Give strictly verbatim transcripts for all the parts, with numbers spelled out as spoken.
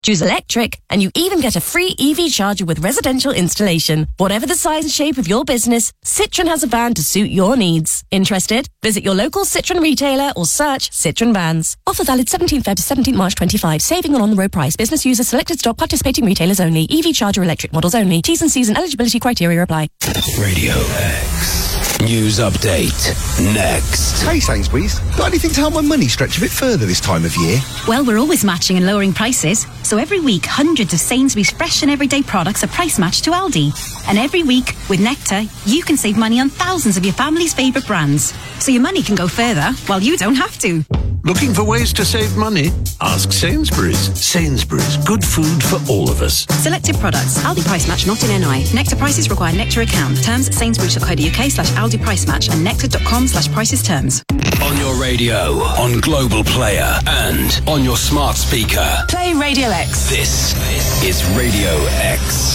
Choose electric, and you even get a free E V charger with residential installation. Whatever the size and shape of your business, Citroën has a van to suit your needs. Interested? Visit your local Citroën retailer or search Citroën vans. Offer valid seventeenth February to seventeenth March twenty-five. Saving on on-the-road price. Business users, selected stock, participating retailers only. E V charger electric models only. T's and C's and eligibility criteria apply. Radio X. News update. Next. Hey Sainsbury's, got anything to help my money stretch a bit further this time of year? Well, we're always matching and lowering prices. So every week, hundreds of Sainsbury's fresh and everyday products are price matched to Aldi. And every week, with Nectar, you can save money on thousands of your family's favourite brands. So your money can go further, while you don't have to. Looking for ways to save money? Ask Sainsbury's. Sainsbury's, good food for all of us. Selected products. Aldi price match not in N I. Nectar prices require Nectar account. Terms at sainsbury's.co.uk slash Aldi price match and nectar.com slash prices terms. On your radio, on Global Player, and on your smart speaker. Play Radio X. This is Radio X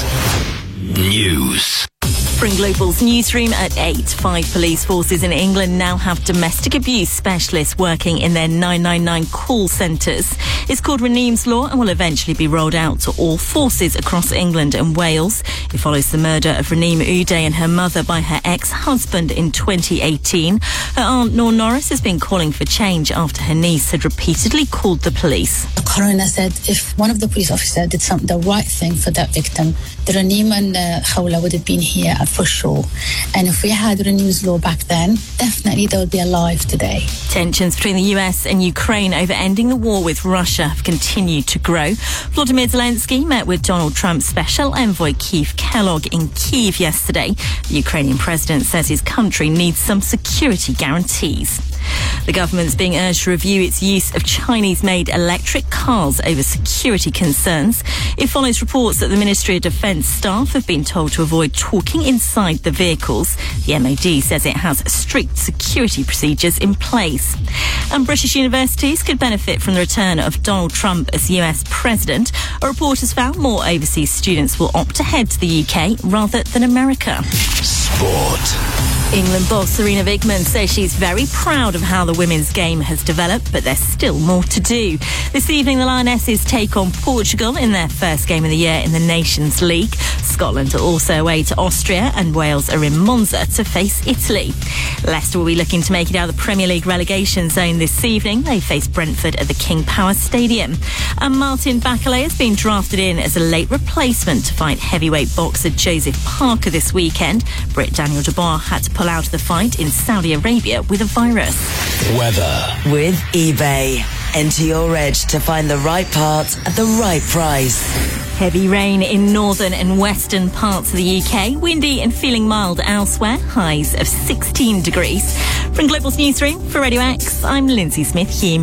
News. From Global's newsroom at eight, five police forces in England now have domestic abuse specialists working in their nine nine nine call centres. It's called Raneem's Law and will eventually be rolled out to all forces across England and Wales. It follows the murder of Raneem Uday and her mother by her ex-husband in twenty eighteen. Her aunt, Noor Norris, has been calling for change after her niece had repeatedly called the police. The coroner said if one of the police officers did some, the right thing for that victim, the Raneem and uh, Khawla would have been here for sure. And if we had Raneem's Law back then, definitely they would be alive today. Tensions between the U S and Ukraine over ending the war with Russia have continued to grow. Vladimir Zelensky met with Donald Trump's special envoy Keith Kellogg in Kyiv yesterday. The Ukrainian president says his country needs some security guarantees. The government's being urged to review its use of Chinese-made electric cars over security concerns. It follows reports that the Ministry of Defence staff have been told to avoid talking inside the vehicles. The M O D says it has strict security procedures in place. And British universities could benefit from the return of Donald Trump as U S president. A report has found more overseas students will opt to head to the U K rather than America. Sport. England boss Serena Wigman says she's very proud of how the women's game has developed, but there's still more to do. This evening, the Lionesses take on Portugal in their first game of the year in the Nations League. Scotland are also away to Austria, and Wales are in Monza to face Italy. Leicester will be looking to make it out of the Premier League relegation zone this evening. They face Brentford at the King Power Stadium. And Martin Bakale has been drafted in as a late replacement to fight heavyweight boxer Joseph Parker this weekend. Brit Daniel Dubois had to pull out of the fight in Saudi Arabia with a virus. Weather. With eBay. Enter your edge to find the right parts at the right price. Heavy rain in northern and western parts of the U K. Windy and feeling mild elsewhere. Highs of sixteen degrees. From Global's newsroom for Radio X, I'm Lindsay Smith-Hume.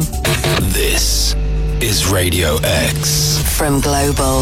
This is Radio X. From Global.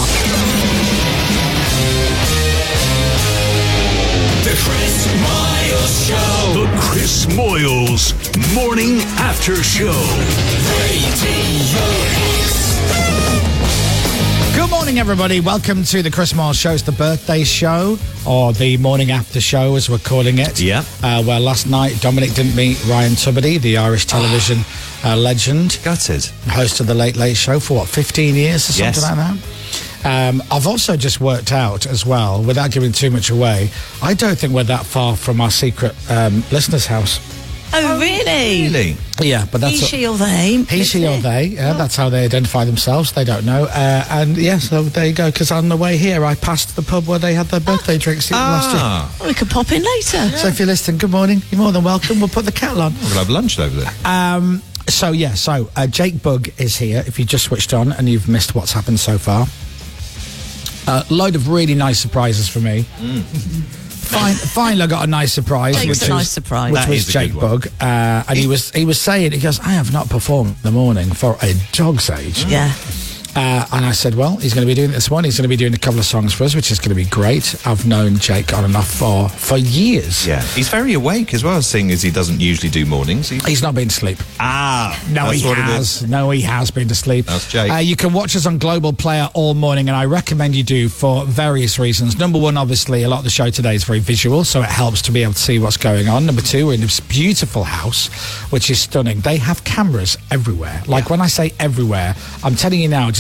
The Chris Miles Show. The Chris Moyles Morning After Show. Radio X. Good morning, everybody. Welcome to the Chris Miles Show. It's the birthday show, or the morning after show, as we're calling it. Yeah. Uh, well, last night, Dominic didn't meet Ryan Tubridy, the Irish television uh, legend. Gutted. Host of the Late Late Show for, what, fifteen years or something Yes. like that? Um, I've also just worked out as well, without giving too much away, I don't think we're that far from our secret um, listener's house. Oh, really? Really? Yeah, but that's... He, she or they. He, she or they. Yeah, that's how they identify themselves. They don't know. Uh, and, yeah, so there you go. Because on the way here, I passed the pub where they had their birthday drinks last year. Ah. Oh, we could pop in later. So if you're listening, good morning. You're more than welcome. We'll put the kettle on. We'll have lunch over there. Um, so, yeah, so uh, Jake Bugg is here. If you just switched on and you've missed what's happened so far. A uh, load of really nice surprises for me. Mm. Fine, finally, I got a nice surprise. Jake's which a was, nice surprise. Which That was is a good Jake one. Bugg. Uh, and he was he was saying, he goes, I have not performed in the morning for a dog's age. Yeah. Uh, and I said, well, he's going to be doing it this morning. He's going to be doing a couple of songs for us, which is going to be great. I've known Jake on and off for, for years. Yeah. He's very awake as well, seeing as he doesn't usually do mornings. He... He's not been to sleep. Ah. No, that's he what it has. is. No, he has been to sleep. That's Jake. Uh, you can watch us on Global Player all morning, and I recommend you do for various reasons. Number one, obviously, a lot of the show today is very visual, so it helps to be able to see what's going on. Number two, we're in this beautiful house, which is stunning. They have cameras everywhere. Like, Yeah. when I say everywhere, I'm telling you now, just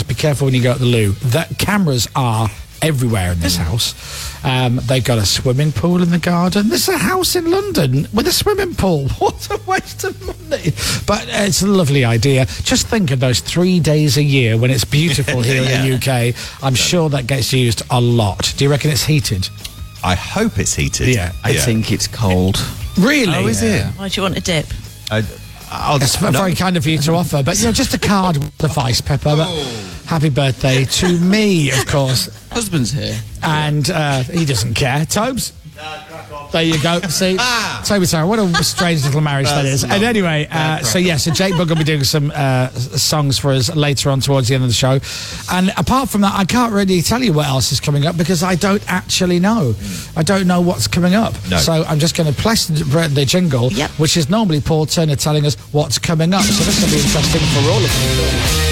just be careful when you go at the loo. That cameras are everywhere in this house. Um, they've got a swimming pool in the garden. There's a house in London with a swimming pool. What a waste of money. But uh, it's a lovely idea. Just think of those three days a year when it's beautiful here Yeah. in the U K. I'm sure that gets used a lot. Do you reckon it's heated? I hope it's heated. Yeah. I think it's cold. Really? Oh, is it? Why do you want a dip? I, I'll, It's no. very kind of you to offer, but you know, just a card would suffice, Pepper. But happy birthday to me, of course. Husband's here. And uh, he doesn't care. Tobes? There you go. See, Toby Sarah, what a strange little marriage that is. And anyway, uh, so yeah, so Jake Bugg will be doing some uh, songs for us later on towards the end of the show. And apart from that, I can't really tell you what else is coming up because I don't actually know. I don't know what's coming up. No. So I'm just going to press the, the jingle, Yep. which is normally Paul Turner telling us what's coming up. So this will be interesting for all of you.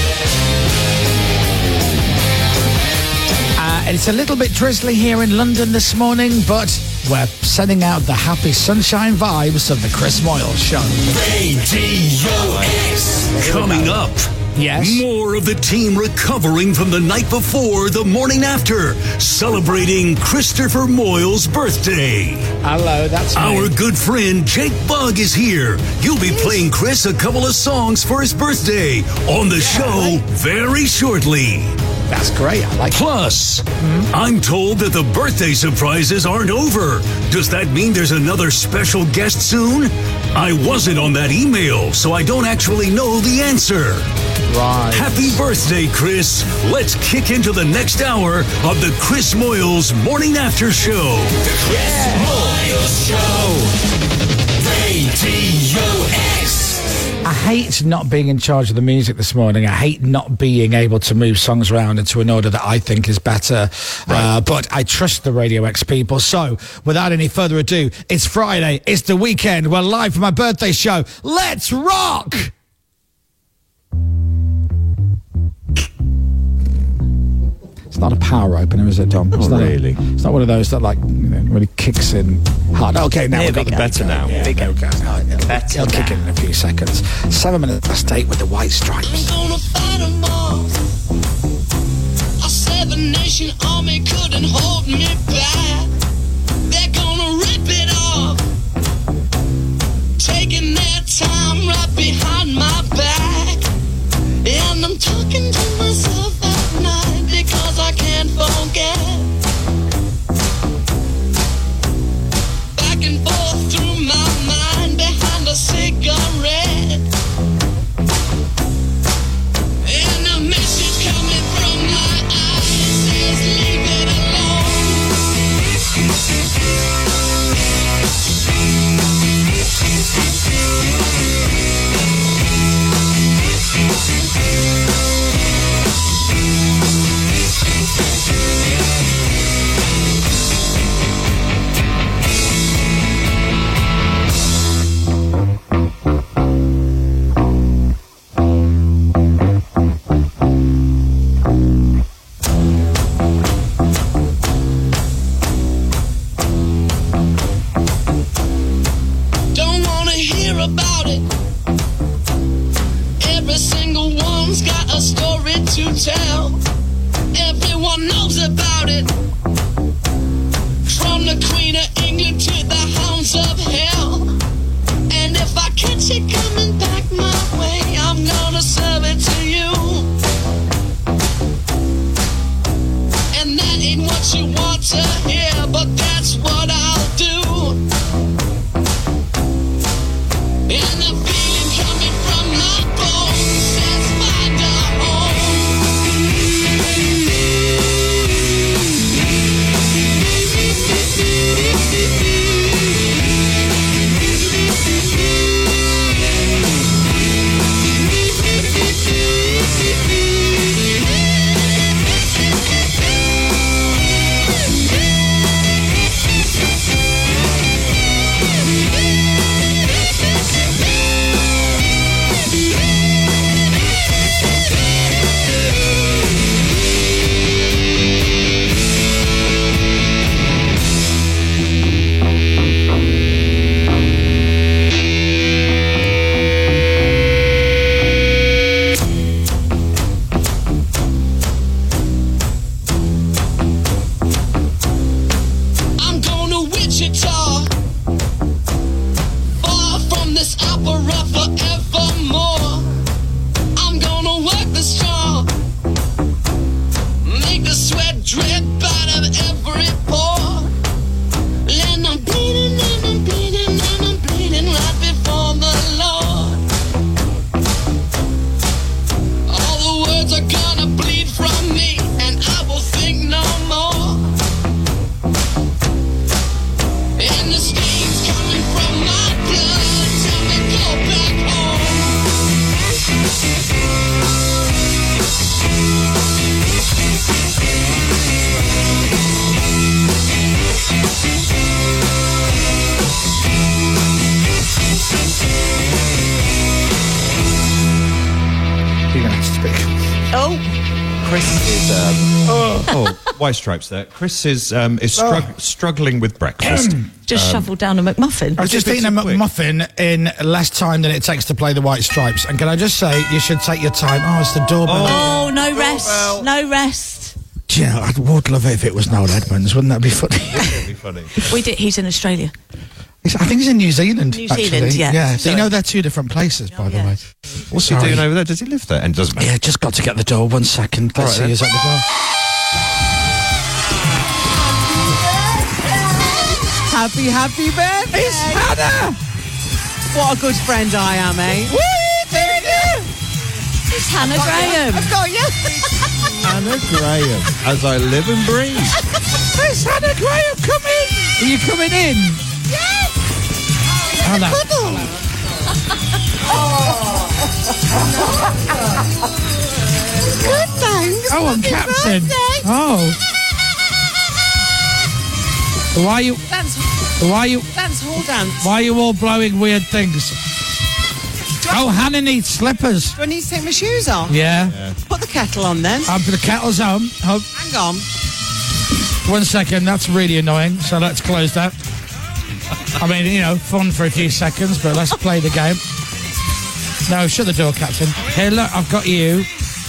Uh, it's a little bit drizzly here in London this morning, but we're sending out the happy sunshine vibes of the Chris Moyle Show. Radio X. Coming up. Yes. More of the team recovering from the night before, the morning after, celebrating Christopher Moyle's birthday. Hello, that's me. Our good friend Jake Bugg is here. You'll be playing Chris a couple of songs for his birthday on the show very shortly. That's great. I like it. Plus, I'm told that the birthday surprises aren't over. Does that mean there's another special guest soon? I wasn't on that email, so I don't actually know the answer. Right. Happy birthday, Chris. Let's kick into the next hour of the Chris Moyles Morning After Show. The Chris Moyles Show. Radio X. I hate not being in charge of the music this morning. I hate not being able to move songs around into an order that I think is better. Uh, but I trust the Radio X people. So, without any further ado, it's Friday. It's the weekend. We're live for my birthday show. Let's rock! It's not a power opener, is it, Dom? It's Not not a- really. it's not one of those that, like, you know, really kicks in hard. Okay, now There we've got we the go. better now. Yeah, There we there we go. Oh, it'll, Better it'll kick now. in in a few seconds. Seven minutes past eight with the White Stripes. Gonna fight 'em all. A seven nation army couldn't hold me back. They're gonna rip it off, taking their time right behind my back. And I'm talking to myself at night because I can't forget. Back and forth through my mind behind a cigarette. And a message coming from my eyes says, leave it Don't wanna hear about it. Every single one's got a story to tell. Everyone knows about it. From the Queen of England to the hounds of hell. And if I catch it coming back my way, I'm gonna serve it to you. And that ain't what you want to hear, but that's what I'll do. And the feeling coming from my bones says find a home. um, oh, White Stripes there. Chris is um, is strugg- Oh. struggling with breakfast. Just Um, shoveled down a McMuffin. I've just eaten a McMuffin in less time than it takes to play the White Stripes. And can I just say, you should take your time. Oh, it's the doorbell. Oh, no rest. No rest. Do you know, I would love it if it was Noel Edmonds. Wouldn't that be funny? That'd be funny. We did. He's in Australia. He's- I think he's in New Zealand. New actually. Zealand, yeah. Yeah. So you Sorry. know they're two different places, by the way. What's Sorry. he doing over there? Does he live there? And doesn't matter. Yeah, just got to get the door. One second. Let's All see right, who's at the door. Happy, happy birthday! It's Hannah! What a good friend I am, eh? What are you doing here? It's Hannah Graham. I've got you. Hannah Graham, as I live and breathe. It's Hannah Graham, come in! Are you coming in? Yes! Hannah. Good, thanks. Oh, I'm Happy Captain. birthday. Oh. Why are you... Dance, Why are you... dance hall dance. Why are you all blowing weird things? Oh, Hannah needs slippers. Do I need to take my shoes off? Yeah. Put the kettle on then. Um, the kettle's on. Oh, Hang on. one second, that's really annoying. So let's close that. I mean, you know, fun for a few seconds, but let's play the game. No, shut the door, Captain. Here, look, I've got you.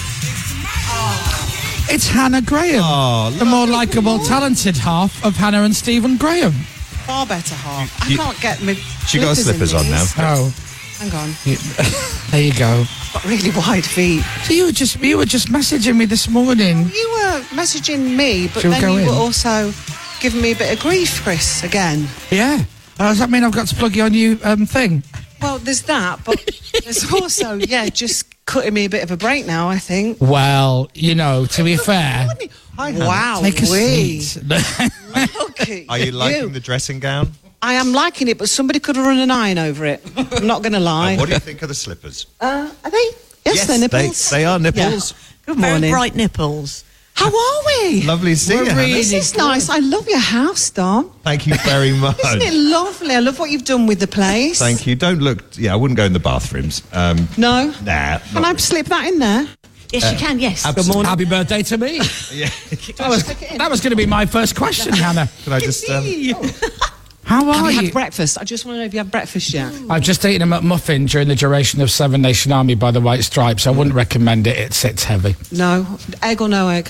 It's Hannah Graham, Oh, the more likeable, talented half of Hannah and Stephen Graham. Far better half. You- I can't get my She got her slippers slippers in on now. these. Oh, Hang on. you, there you go. Got really wide feet. So you were just you were just messaging me this morning. You were messaging me, but Shall we then go you in? were also giving me a bit of grief, Chris, again. Yeah. Uh, does that mean I've got to plug your new um, thing? Well, there's that, but there's also, yeah, just cutting me a bit of a break now, I think. Well, you know, to be fair, Wow, take a wee. seat. Look at Are you liking the dressing gown? I am liking it, but somebody could have run an iron over it. I'm not going to lie. And what do you think of the slippers? Uh, are they? Yes, they're they, nipples. they are nipples. Good Very morning. bright nipples. How are we? Lovely to see We're you, Hannah. really This is nice. I love your house, Dom. Thank you very much. Isn't it lovely? I love what you've done with the place. Thank you. Don't look... Yeah, I wouldn't go in the bathrooms. Um, No? nah. Can I slip that in there? Yes, you can, yes. Good morning. Happy birthday to me. Yeah. That was, that was going to be my first question, Hannah. Can I just... Um, How are Have you you? had breakfast? I just want to know if you had breakfast yet. I've just eaten a McMuffin during the duration of Seven Nation Army by the White Stripes. I wouldn't recommend it. It sits heavy. No. Egg or no egg?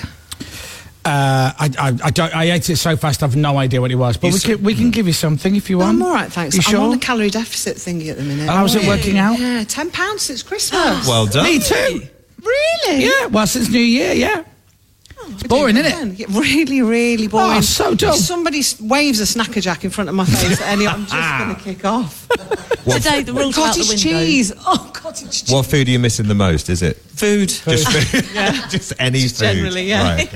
Uh, I, I, I, don't, I ate it so fast I've no idea what it was. But You we s- can, we can give you something if you No, want. I'm all right, thanks. You I'm sure? on a calorie deficit thingy at the minute. How's it working out? Yeah, ten pounds since Christmas. well done. Me too. Really? Yeah, well, since New Year, yeah. It's boring, isn't it? Again, yeah, really, really boring. Oh, so dull. If somebody s- waves a snacker jack in front of my face at any, I'm just going to kick off. Today, the rules are out the Cottage window. cheese. Oh, cottage cheese. What food are you missing the most, is it? Food. Just food? Just any food? generally, yeah. Right,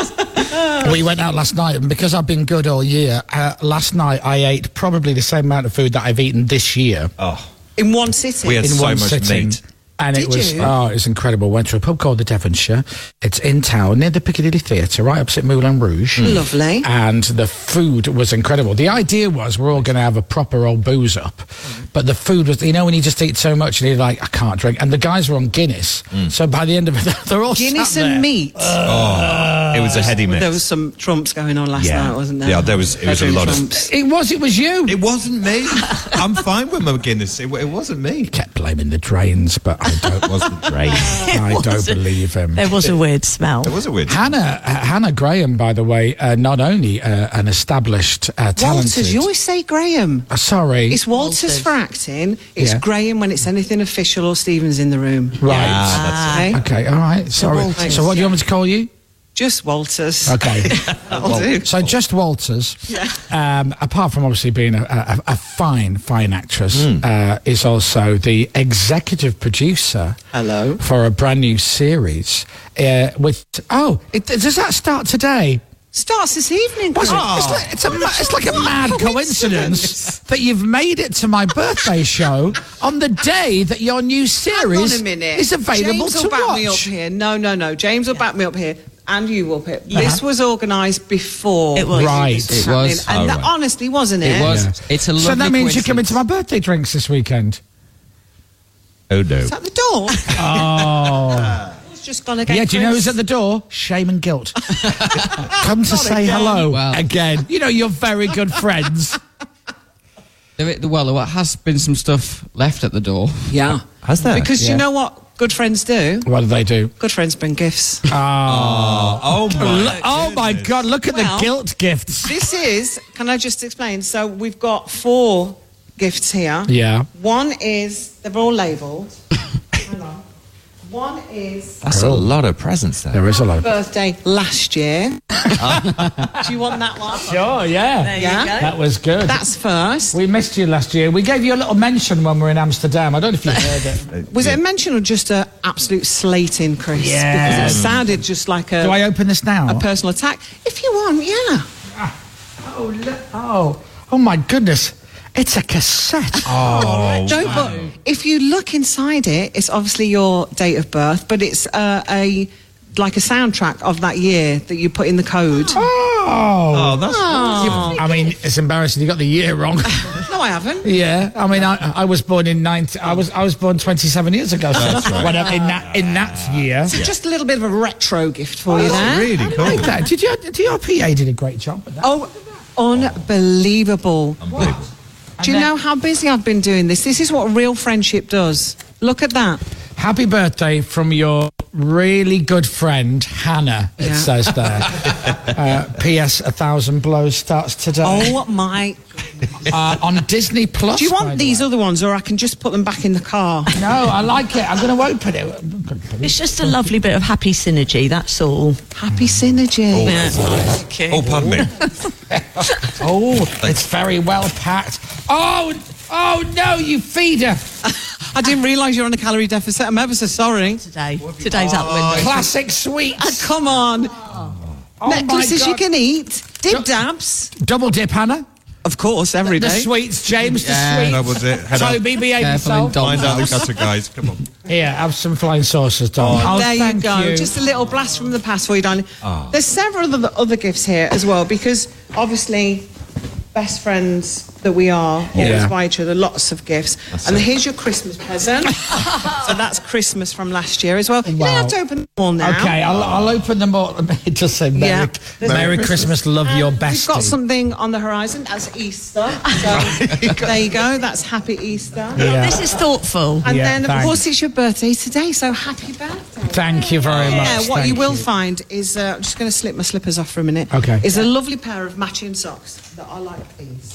okay. We went out last night, and because I've been good all year, uh, last night I ate probably the same amount of food that I've eaten this year. Oh, In one sitting. we had in so one much sitting. meat. And Did it was, you? oh, it was incredible. Went to a pub called the Devonshire. It's in town, near the Piccadilly Theatre, right opposite Moulin Rouge. Lovely. And the food was incredible. The idea was we're all going to have a proper old booze up. But the food was, you know, when you just eat so much and you're like, I can't drink. And the guys were on Guinness. So by the end of it, they're all Guinness sat there. and meat. Oh, it was a heady mix. There was some trumps going on last Yeah. night, wasn't there? Yeah, there was- it was a Bedroom lot of- trumps. It was, it was you. It wasn't me. I'm fine with my Guinness. It, it wasn't me. Kept blaming the drains, but I don't, It was the drain. I don't believe him. There was a weird smell. It was a weird. Hannah, uh, Hannah Graham, by the way, uh, not only uh, an established, uh, talented... Walters, you always say Graham. Uh, sorry. It's Walters, Walters. for acting. It's Yeah. Graham when it's anything official or Stephen's in the room. Right. Okay? Okay, all right, sorry. Walters, So what do you want me to call you? Just Walters. Okay. That'll do. So just Walters, um, apart from obviously being a, a, a fine, fine actress, uh, is also the executive producer Hello. for a brand new series. Uh, with oh, it, does that start today? Starts this evening. What's it? Chris. It's, like, it's, a, ma- it's like a mad coincidence that you've made it to my birthday show on the day that your new series Hang on a minute. is available James to will back me up watch. here. No, no, no. James will back me up here. And you will pick. This was organised before. It was. Right. this It happening. was. And Oh, that, right. honestly, wasn't it? It was. Yeah. It's a lovely So that means you're coming coincidence. to my birthday drinks this weekend. Oh no. Is that the door? Oh. just gone again. Yeah, do you know Chris? who's at the door? Shame and guilt. Come to say again. hello Well. again. You know, you're very good friends. There, well, there has been some stuff left at the door. Yeah. Has there? Because Yeah. you know what good friends do? What do they do? Good friends bring gifts. Oh, Oh my! oh my God! Look at Well, the guilt gifts. This is, can I just explain? So we've got four gifts here. Yeah. One is, they're all labelled. Hang on. One is That's a lot of presents there. There is a lot. birthday last year. Do you want that one? Sure, yeah. There you Yeah. go. That was good. That's first. We missed you last year. We gave you a little mention when we were in Amsterdam. I don't know if you heard it. Was it a mention or just an absolute slating, Chris? Yeah. Because it sounded just like a, Do I open this now? a personal attack. If you want, yeah. Oh, look. Oh, oh my goodness. It's a cassette. Oh, Don't, but if you look inside it, it's obviously your date of birth, but it's uh, a like a soundtrack of that year that you put in the code. Oh. oh, that's I mean, it's embarrassing. You got the year wrong. No, I haven't. Yeah, I mean, I, I was born in ninety. I was I was born twenty-seven years ago. So That's right. when I- in that in that year. So just a little bit of a retro gift for you that's there. really cool. Like that. Did you? Did your P A did a great job with that? Oh, unbelievable. Unbelievable. Do you know how busy I've been doing this? This is what real friendship does. Look at that. Happy birthday from your really good friend Hannah. It Yeah. says there. uh, P S. A Thousand Blows starts today. Oh my. Uh, on Disney Plus. Do you by want the these way. other ones or I can just put them back in the car? No, I like it. I'm going to open it. It's just a lovely bit of happy synergy, that's all. Happy synergy. Oh, oh, pardon me. Oh, it's very well packed. Oh, oh no, you feeder. I didn't realise you're on a calorie deficit. I'm ever so sorry. Today. Today's out the window. Classic sweets. Ah, come on. Oh my Necklaces you God. can eat. Dib dabs. Double dip, Hannah. Of course, every The day. sweets, James, the Yeah. sweets. That was it. Head up. Toby, behave Careful in yourself. dog Mind out the house. gutter, guys. Come on. Here, have some flying saucers, Dom. Oh, there you thank go. you. Just a little blast from the past for you, darling. There's several other, other gifts here as well because obviously best friends that we are, always Yeah. buy each other lots of gifts. and here's your Christmas present. So that's Christmas from last year as well. You don't Wow. have to open them all now. Okay, I'll, I'll open them all. It does say Merry, Yeah. Merry, Merry Christmas, love And your We've bestie. got something on the horizon as Easter. So there you go. That's Happy Easter. Yeah. This is thoughtful. And Yeah, then, of thanks. course, it's your birthday today, so happy birthday. Thank you very much. Yeah, what thank you will find is, uh, I'm just going to slip my slippers off for a minute. Okay. Is a lovely pair of matching socks that I like these.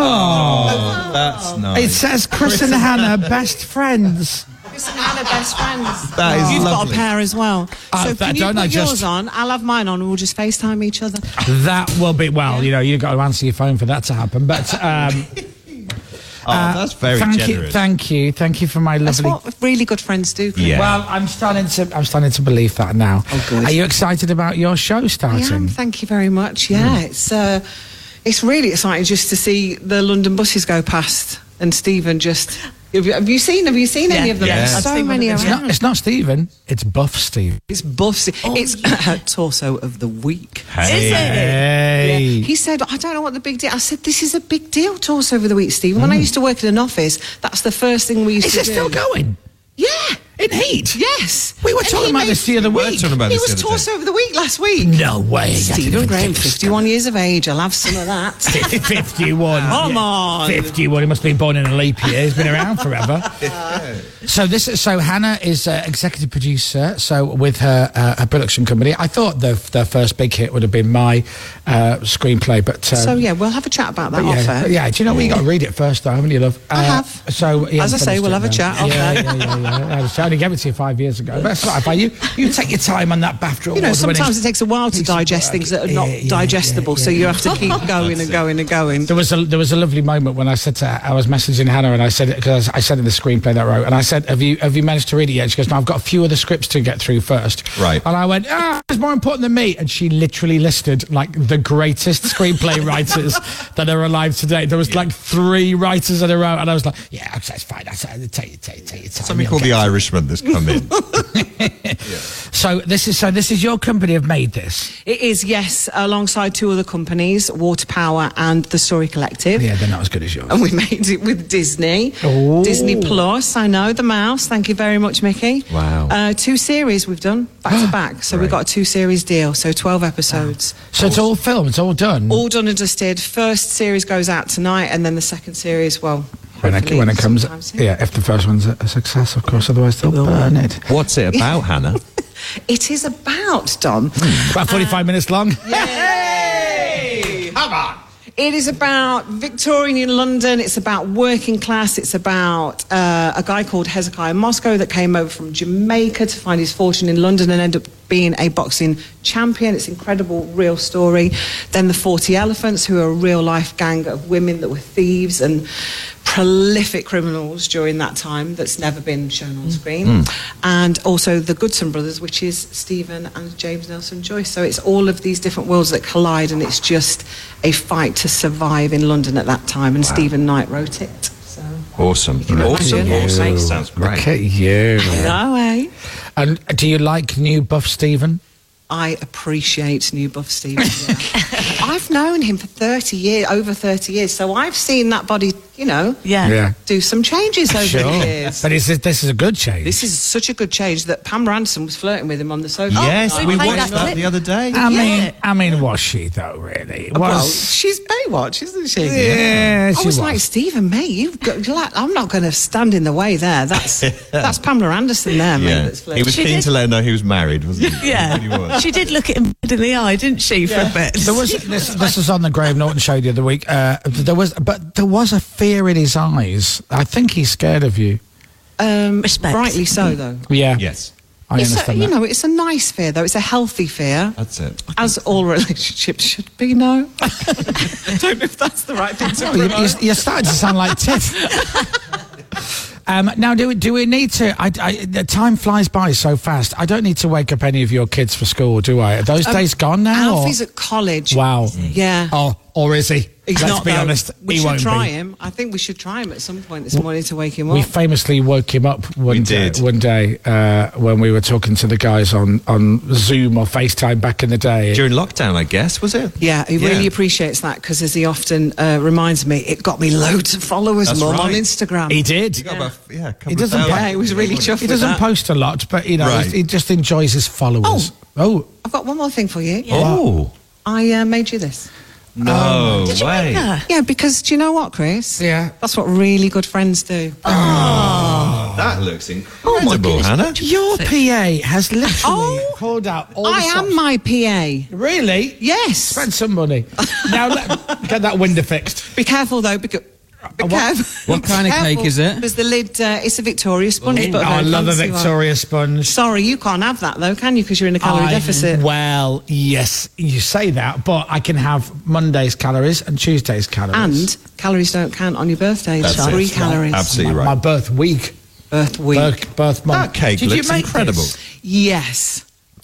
Oh, That's it nice. says Chris and Hannah, best friends. Chris and Hannah, best friends. That is You've got lovely. a pair as well. Uh, so that- can you don't put I yours just- on? I'll have mine on and we'll just FaceTime each other. That will be, well, you know, you've got to answer your phone for that to happen. But um, Oh, that's very thank generous. you, thank you, thank you for my That's lovely. what really good friends do. Chris. Yeah. Well, I'm starting to, I'm starting to believe that now. Oh, good. Are you excited about your show I starting? am, thank you very much. Yeah, it's uh, it's really exciting just to see the London buses go past and Stephen just. Have you, have you seen? Have you seen any Yeah. of them? Yeah. There's I've so seen one many of It's around. not, it's not Stephen. It's Buff Steve. It's Buffs. it's torso of the week. Hey. Hey. He said, I don't know what the big deal. I said, this is a big deal, torso over the week, Stephen. When I used to work in an office, that's the first thing we used Is to it do. still going? Yeah. In heat? Yes. We were And talking he about made- this the other We were week. talking about He this was the other torso over the week last week. No way. Stephen Graham, fifty-one years of age. I'll have some of that. fifty-one. Come on. fifty-one. He must have been born in a leap year. He's been around forever. So this, so Hannah is uh, executive producer. So with her uh, her production company, I thought the their first big hit would have been my uh, screenplay, but uh, So, yeah, we'll have a chat about that but yeah, off but air. yeah. Do you know what? You got to read it first, though, haven't you, love? I Uh, have. So you As I haven't say, finished we'll it have a now. chat off Yeah, air. yeah, yeah, yeah. I only gave it to you five years ago. But that's right. But you you take your time on that BAFTA. You know, award-winning sometimes it takes a while to piece of digest work. things that are Yeah, not yeah, digestible, yeah, so yeah. you have to keep going and going and going. There was a there was a lovely moment when I said to her, I was messaging Hannah and I said because I said in the screenplay that I wrote and I said have you have you managed to read it yet? She goes, no, I've got a few other scripts to get through first. Right. And I went, ah, it's more important than me. And she literally listed like the greatest screenplay writers that are alive today. There was like three writers in a row, and I was like, yeah, that's fine. That's take take take take your time. Something You'll called get The to it." Irishman. different that's come in. So this is so this is your company have made this. It is, yes, alongside two other companies, Water Power and The Story Collective. Yeah, they're not as good as yours. And we made it with Disney. Ooh. Disney Plus, I know, The Mouse. Thank you very much, Mickey. Wow. Uh, two series we've done, back to back. So we've got a two-series deal, so twelve episodes. So it's all filmed, it's all done. All done and dusted. First series goes out tonight, and then the second series, well... When it, when it comes, yeah, if the first one's a, a success, of course, otherwise they'll burn it. What's it about, Hannah? It is about, Dom... About forty-five minutes long. Yay! Come on! It is about Victorian London. It's about working class. It's about uh, a guy called Hezekiah Moscow that came over from Jamaica to find his fortune in London and ended up being a boxing champion. It's an incredible, real story. Then the forty Elephants, who are a real-life gang of women that were thieves and prolific criminals during that time that's never been shown on screen. Mm. And also the Goodson Brothers, which is Stephen and James Nelson Joyce. So it's all of these different worlds that collide, and it's just a fight to survive in London at that time. And wow. Stephen Knight wrote it. So. Awesome. Awesome. Awesome. Sounds great. Look at you. No way. And do you like new Buff Stephen? I appreciate new Buff Stephen. Yeah. I've known him for thirty years, over thirty years, so I've seen that body, you know, yeah, yeah. do some changes over sure. the years. But is this, this is a good change. This is such a good change that Pam Ransom was flirting with him on the sofa. Yes, oh, we watched that, that the other day. I yeah. mean, I mean, was she though? Really? Was... Well, she's Baywatch, isn't she? Yeah, I she was, was like, Stephen, mate, you've got. You're like, I'm not going to stand in the way there. That's that's Pamela Anderson there, mate. Yeah. That's flirting. He was she keen did... to let her know he was married, wasn't he? Yeah, he was. She did look at him in the eye, didn't she, for yeah. a bit? There was this. This was on the Graham Norton show the other week. Uh, there was, but there was a fear in his eyes. I think he's scared of you. Um, Respect. Rightly so, though. Yeah. Yes. I It's a, understand you that. know, it's a nice fear, though. It's a healthy fear. That's it. As all relationships should be, no? I don't know if that's the right thing to Oh, you, promote. you're, you're starting to sound like Tiff. Um, now, do we, do we need to... I, I, the time flies by so fast. I don't need to wake up any of your kids for school, do I? Are those Um, days gone now? or- Alfie's at college. Wow. Yeah. Oh, or is he? He's Let's not, be though. honest, We he should won't try be. him. I think we should try him at some point this morning to wake him We up. famously woke him up one We day, did. one day uh, when we were talking to the guys on, on Zoom or FaceTime back in the day. During lockdown, I guess, was it? Yeah, he Yeah. really appreciates that because, as he often uh, reminds me, it got me loads of followers, That's Mum, on right. Instagram. He did. He got about, yeah, a couple He of doesn't thousand. pay- Yeah, he was really chuffed He with doesn't that. post a lot, but, you know, Right. he just enjoys his followers. Oh. I've got one more thing for you. Oh. I uh, made you this. No Did you way. make that? Yeah, because do you know what, Chris? Yeah. That's what really good friends do. Oh, that looks incredible, Hannah. Your P A has literally Oh, pulled out all I the am stops. my P A. Really? Yes. Spend some money. Now, let, get that window fixed. Be careful, though, because... Be what- careful. what kind of Careful, cake is it? Because the lid, uh, it's a Victoria sponge. Oh, but I very love a fancy one. Victoria sponge. Sorry, you can't have that, though, can you? Because you're in a calorie I- deficit. Well, yes, you say that, but I can have Monday's calories and Tuesday's calories. And calories don't count on your birthday. That's It's it. free calories. Absolutely my, right. my birth week. Birth week. Birth, birth month. That cake Did looks you make incredible. this? Yes.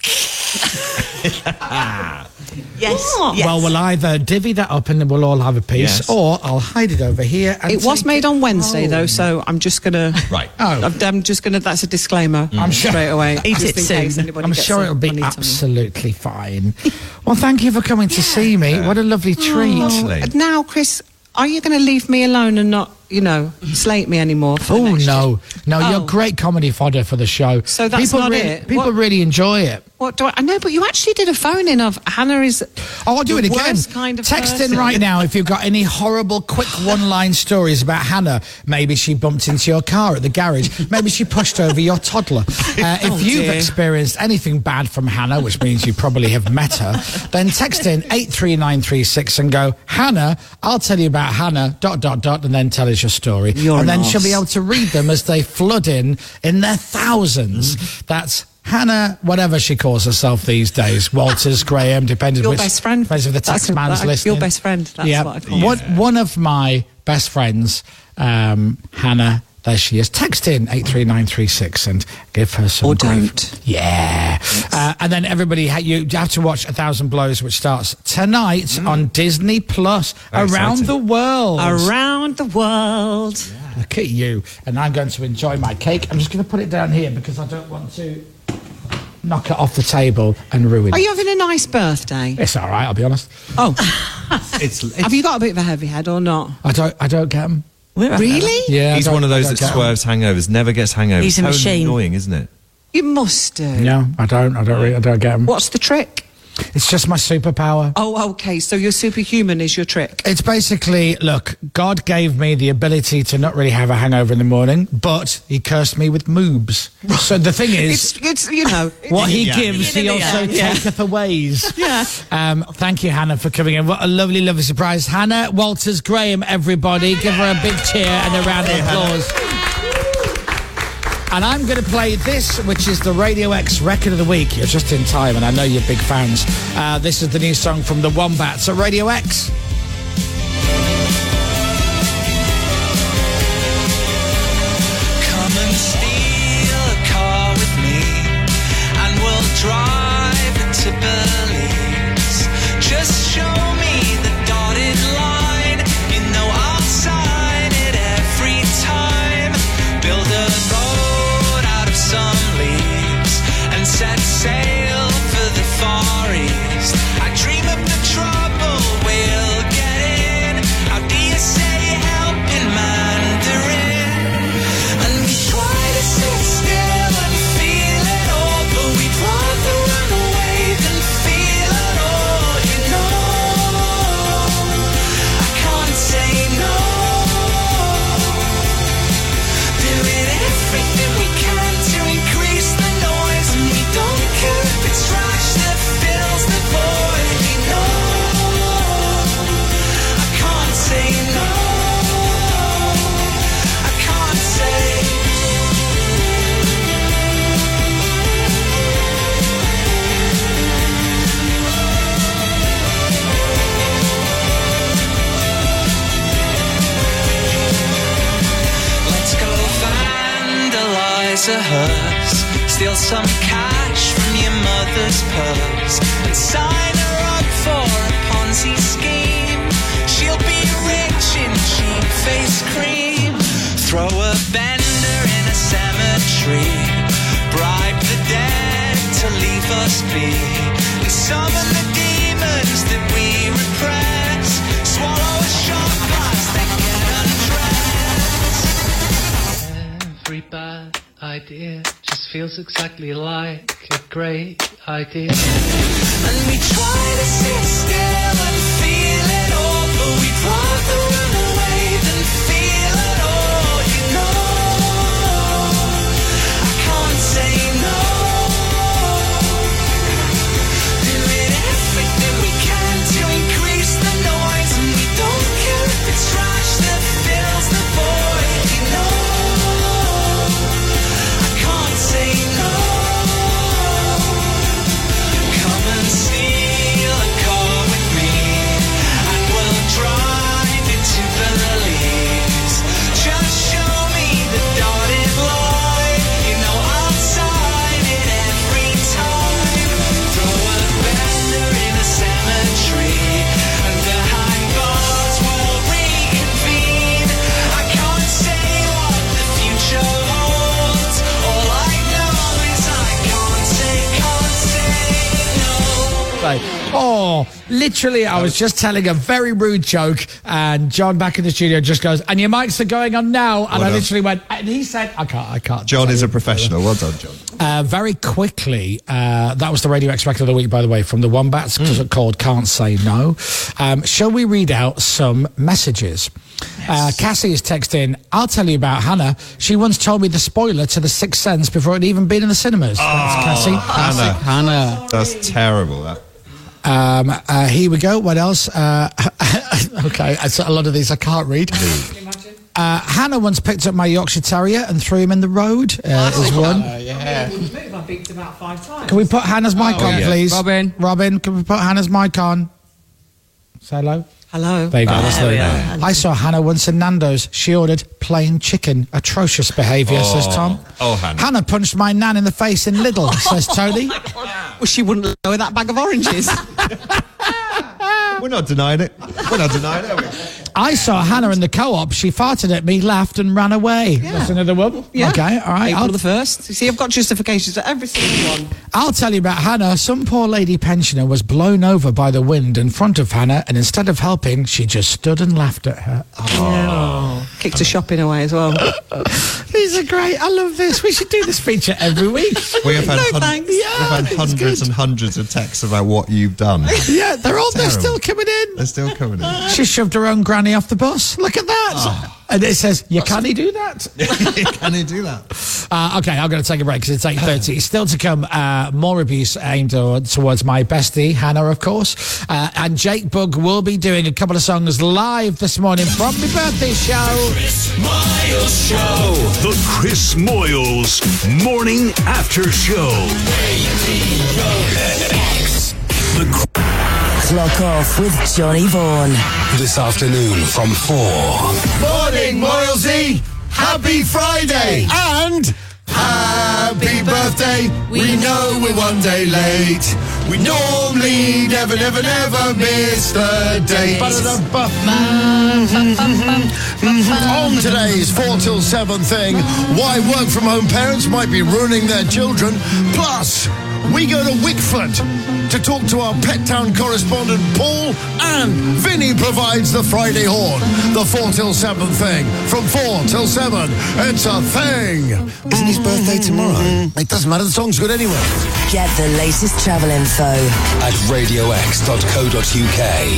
Yes. Oh. yes. Well, we'll either divvy that up and then we'll all have a piece, Yes. or I'll hide it over here. And It was take made it on Wednesday, home. though, so I'm just going to... Right. Oh. I'm, I'm just going to... That's a disclaimer. I'm sure- Straight away. Eat just it in case soon. anybody I'm gets sure a it'll be funny tummy. absolutely fine. Well, thank you for coming to see me. What a lovely treat. Lovely. And now, Chris, are you going to leave me alone and not, you know, slate me anymore? For the Oh, next no. No, Oh. you're great comedy fodder for the show. So that's people not really, it? People What- really enjoy it. What do I... I know, but you actually did a phone-in of Hannah is... Oh, I'll do the it again. worst kind of Text person. in right now if you've got any horrible, quick one-line stories about Hannah. Maybe she bumped into your car at the garage. Maybe she pushed over your toddler. Uh, if Oh, you've dear. experienced anything bad from Hannah, which means you probably have met her, then text in eight three nine three six and go, Hannah, I'll tell you about Hannah, dot, dot, dot, and then tell us your story. You're and then an she'll be arse. able to read them as they flood in in their thousands. That's Hannah, whatever she calls herself these days, Walters, Graham, depends Your which, best friend. depends if the That's tax man's that- listening. Your best friend. That's yeah. what I call One, it. one of my best friends, um, Hannah, there she is. Text in eight three nine three six and give her some Or grief. don't. Yeah. Uh, and then everybody, ha- you have to watch A Thousand Blows, which starts tonight on Disney Plus Very around exciting. the world. Around the world. Look at you. And I'm going to enjoy my cake. I'm just going to put it down here because I don't want to knock it off the table and ruin it. Are you having a nice birthday? It's all right, I'll be honest. Oh. it's, it's Have you got a bit of a heavy head or not? I don't I don't get them. Really? Yeah. He's I don't- one of I those don't that get 'em. swerves hangovers, never gets hangovers. He's a so machine. annoying, isn't it? You must do. No, I don't. I don't really, I don't get them. What's the trick? It's just my superpower. Oh, okay. So your superhuman is your trick. It's basically, look, God gave me the ability to not really have a hangover in the morning, but he cursed me with moobs. So the thing is, It's, it's you know. what he Yeah. gives, he also Yeah. taketh aways. Yeah. Um, thank you, Hannah, for coming in. What a lovely, lovely surprise. Hannah Walters Graham, everybody. Give her a big cheer and a round of applause. And I'm going to play this, which is the Radio X Record of the Week. You're just in time, and I know you're big fans. Uh, this is the new song from the Wombats at Radio X. Come and steal a car with me, and we'll drive it to Belize. Just show me the dotted line. You know I'll sign it every time. Build a boat out of some leaves and set sail for the Far East. I dream of the trouble we'll get in. How do you say help in Mandarin? And we try to sit still and feel it all, but we'd rather run away than feel it all. You know, I can't say no. Doing everything we can to increase the noise, and we don't care if it's trash that fills the void. You know, I can't say no. I can't say. Let's go vandalize a hearse, steal some cash from your mother's purse, and sign her up for a Ponzi scheme. She'll be rich in cheap face cream. Throw a bender in a cemetery, bribe the dead to leave us be, and summon the demons that we repress. Swallow a shot glass, then get undressed. Every bad idea just feels exactly like a great idea. And we try to sit still and feel it all, but we'd rather run away than feel it all. You know, I can't say no. Doing everything we can to increase the noise, and we don't care if it's trash that fills the void. You know, I can't say no. Come and steal a car with me, and we'll drive it to Belize. Just show me the dotted line. You know I'll sign it every time. Throw a bender in a cemetery, and behind bars we'll reconvene. I can't say what the future holds. All I know is I can't say, can't say no. Oh, literally, I was just telling a very rude joke, and John back in the studio just goes, and your mics are going on now. And Well I done. literally went, and he said, I can't, I can't. John say is a it. professional. Well done, John. Uh, very quickly, uh, that was the Radio X Record of the Week, by the way, from the Wombats, Mm. called Can't Say No. Um, shall we read out some messages? Uh, Cassie is texting, I'll tell you about Hannah. She once told me the spoiler to The Sixth Sense before it even been in the cinemas. That's Cassie. Hannah. Hannah. That's terrible, that. Um, uh, here we go. What else? Uh, okay, so a lot of these I can't read. Uh, Hannah once picked up my Yorkshire Terrier and threw him in the road. Uh, is one. Uh, yeah. I beat him out five times. Can we put Hannah's mic Oh, on, yeah. please? Robin. Robin, can we put Hannah's mic on? Say hello. Hello. There you go. Oh, that's there we the- are. I saw Hannah once in Nando's. She ordered plain chicken. Atrocious behaviour, Oh. says Tom. Oh, Hannah. Hannah punched my nan in the face in Lidl, says Tony. Well, she wouldn't let go with that bag of oranges. We're not denying it. We're not denying it, are we? I saw Hannah in the co-op. She farted at me, laughed, and ran away. Yeah. That's another one. Yeah. Okay, all right. April I'll, the first. You see, I've got justifications for every single one. I'll tell you about Hannah. Some poor lady pensioner was blown over by the wind in front of Hannah, and instead of helping, she just stood and laughed at her. Oh. Kicked her shopping away as well. These are great. I love this. We should do this feature every week. We have had, No, hun- thanks. we've Yeah, had it's hundreds good. and hundreds of texts about what you've done. Yeah, they're all they're Terrible. still coming in. They're still coming in. She shoved her own granny off the bus. Look at that. And it says, you can't do that? Can he do that? Uh, okay, I'm going to take a break because it's eight thirty. Still to come, uh, more abuse aimed towards my bestie, Hannah, of course. Uh, and Jake Bugg will be doing a couple of songs live this morning from my birthday show. Chris Moyles Show. The Chris Moyles Morning After Show. The Clock off with Johnny Vaughan. This afternoon from four. Morning, Moylesy. Happy Friday. And happy birthday. We know we're one day late. We normally never, never, never miss the date. On today's four till seven thing, why work from home parents might be ruining their children. Plus, we go to Wickford to talk to our Pet Town correspondent Paul, and Vinny provides the Friday horn. The four till seven thing. From four till seven, it's a thing. Isn't his birthday tomorrow? It doesn't matter, the song's good anyway. Get the latest travel info at radio x dot co dot uk.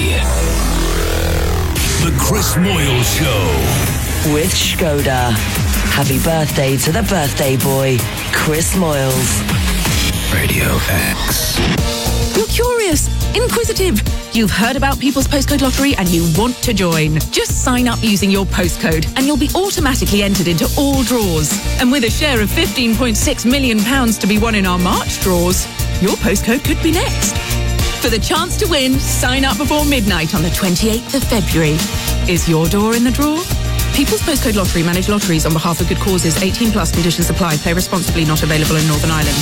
The Chris Moyles Show. with Skoda. Happy birthday to the birthday boy, Chris Moyles. Radio X. You're curious, inquisitive. You've heard about People's Postcode Lottery and you want to join. Just sign up using your postcode and you'll be automatically entered into all draws. And with a share of fifteen point six million pounds to be won in our March draws, your postcode could be next. For the chance to win, sign up before midnight on the twenty-eighth of February. Is your door in the draw? People's Postcode Lottery manage lotteries on behalf of good causes. eighteen plus conditions apply. Play responsibly. Not available in Northern Ireland.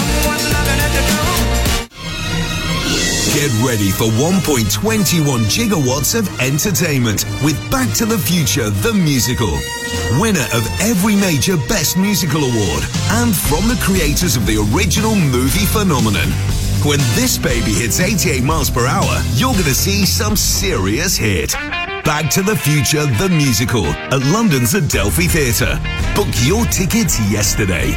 Get ready for one point two one gigawatts of entertainment with Back to the Future, the musical. Winner of every major Best Musical Award and from the creators of the original movie phenomenon. When this baby hits eighty-eight miles per hour, you're going to see some serious hit. Back to the Future, the musical at London's Adelphi Theatre. Book your tickets yesterday.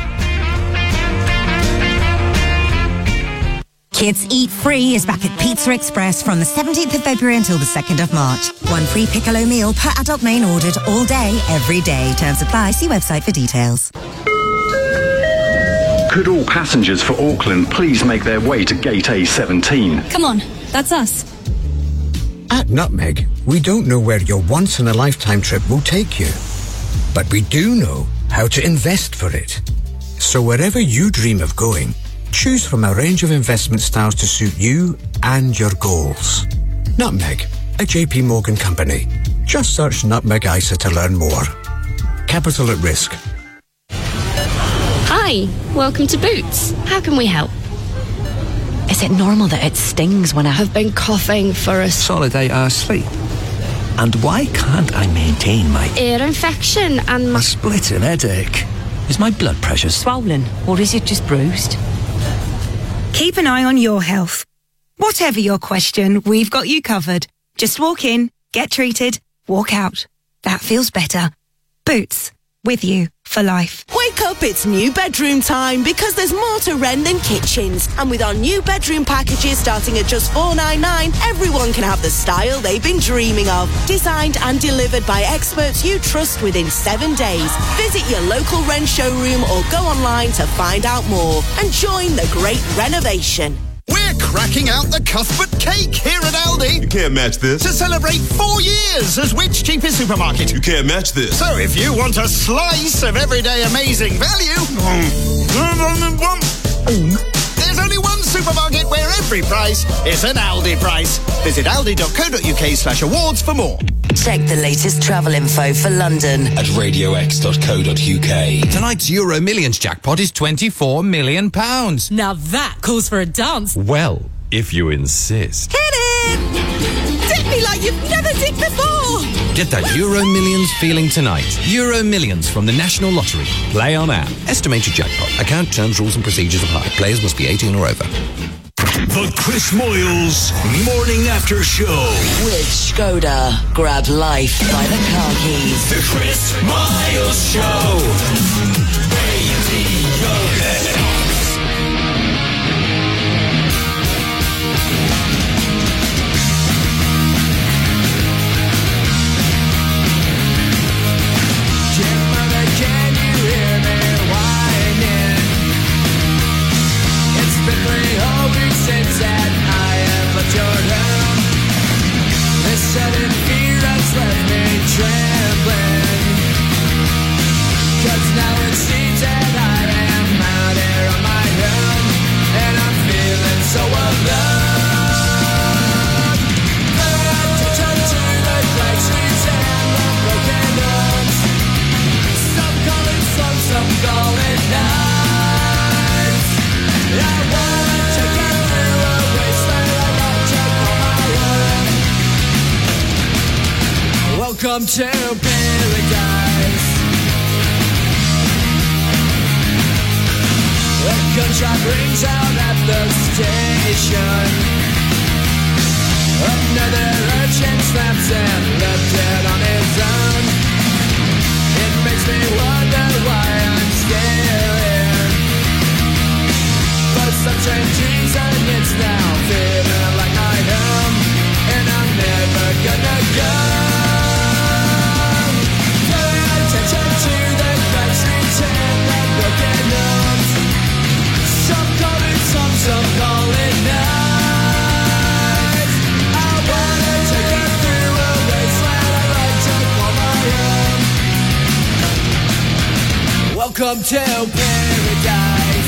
Kids Eat Free is back at Pizza Express from the seventeenth of February until the second of March. One free piccolo meal per adult main ordered all day, every day. Terms apply. See website for details. Could all passengers for Auckland please make their way to Gate A seventeen? Come on, that's us. At Nutmeg, we don't know where your once-in-a-lifetime trip will take you, but we do know how to invest for it. So wherever you dream of going, choose from a range of investment styles to suit you and your goals. Nutmeg, a J P Morgan company. Just search Nutmeg I S A to learn more. Capital at risk. Hi, welcome to Boots. How can we help? Is it normal that it stings when I I've been coughing for a solid eight hours sleep? And why can't I maintain my ear infection and my a splitting headache? Is my blood pressure swollen, or is it just bruised? Keep an eye on your health. Whatever your question, we've got you covered. Just walk in, get treated, walk out. That feels better. Boots, with you for life. Wake up, it's new bedroom time because there's more to rent than kitchens. And with our new bedroom packages starting at just four ninety-nine, everyone can have the style they've been dreaming of. Designed and delivered by experts you trust within seven days. Visit your local Wren showroom or go online to find out more and join the great renovation. We're cracking out the Cuthbert cake here at Aldi. You can't match this. To celebrate four years as which cheapest supermarket? You can't match this. So if you want a slice of everyday amazing value, there's only one supermarket where every price is an Aldi price. Visit aldi dot co dot uk slash awards for more. Check the latest travel info for London at radio x dot co dot uk. Tonight's Euro Millions jackpot is twenty-four million pounds. Now that calls for a dance. Well, if you insist. Hit it! dip! Dip me like you've never dipped before! Get that Euro Millions feeling tonight. Euro Millions from the National Lottery. Play on app. Estimated jackpot. Account terms, rules and procedures apply. Players must be eighteen or over. The Chris Moyles Morning After Show. With Skoda. Grab life by the car keys. The Chris Moyles Show. Radio X. Can you hear me whining? It's been three whole weeks since that I have left your room. This sudden fear has left me trembling. Cause now it seems that I am out here on my own, and I'm feeling so alone. I have to turn to the black streets and the broken homes. Some call it slums, some call it nights. I wanna take you through a wasteland, I want you on my own. Welcome to paradise. A gunshot rings out at the station. Another urchin snaps and left dead on his own. It makes me wonder why I'm still here. For some strange reason it's now feeling like my home, and I'm never gonna go. Pay attention to the back streets and the broken homes. Some call it some, some call it nights. I wanna take you through a wasteland I like to call my own. Welcome to paradise.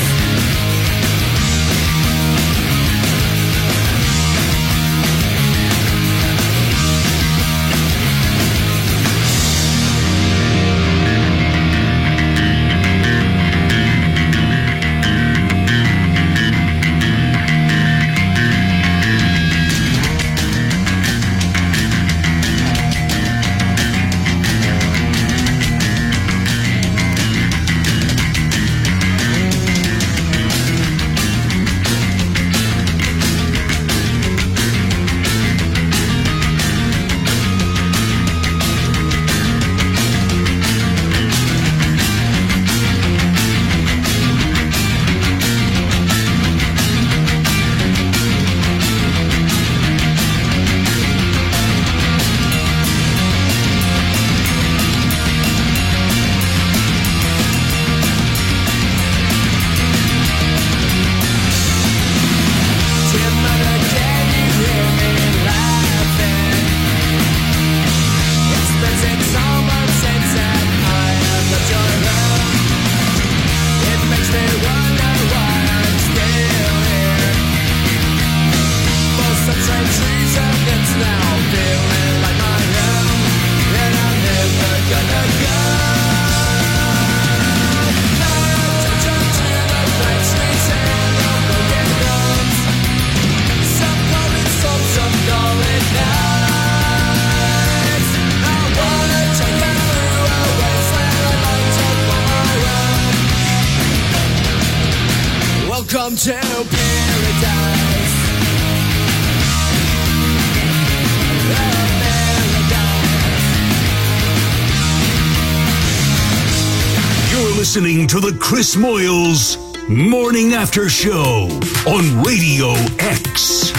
Welcome to paradise. You're listening to the Chris Moyles Morning After Show on Radio X.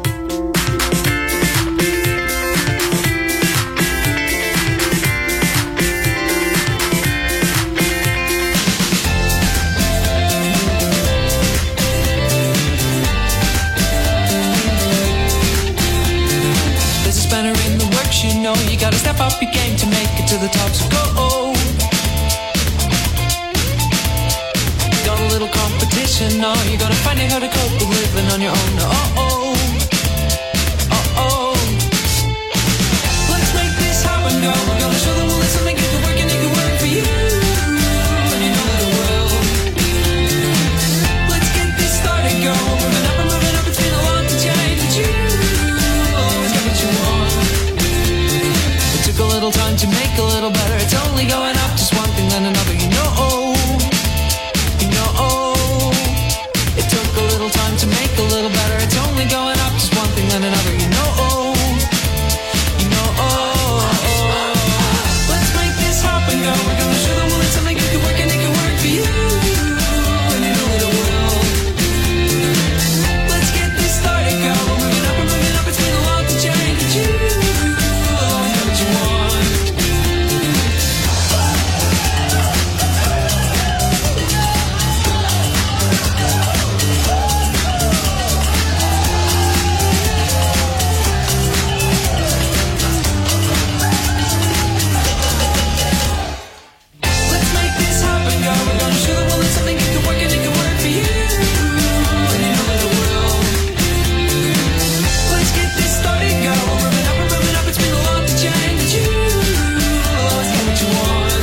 You know you gotta step up your game to make it to the top, so go. Got a little competition, no, you gotta find out how to cope with living on your own. Oh oh, oh oh. Let's make this happen, girl. We're gonna show the world that something good can work and it can work for you. And you know that it will. Let's get this started, girl. We're moving up and moving up, it's been a long time to you. make a little better. It's only going up, just one thing then another. You know, you know, it took a little time to make a little better. It's only going up, just one thing then another. You know, you know, let's make this happen, go. We're gonna show them all it's something you can work and it can work for you. And you know that it will. Let's get this started, go. We're moving up, we're moving up. It's been a lot to change you. Always got what you want. Let's make this happen, go. We're gonna show them all it's something you can work and it can work for you. And you know that it will. Let's get this started, go. We're moving up, we're moving up. It's been a lot to change you. Always get what you want.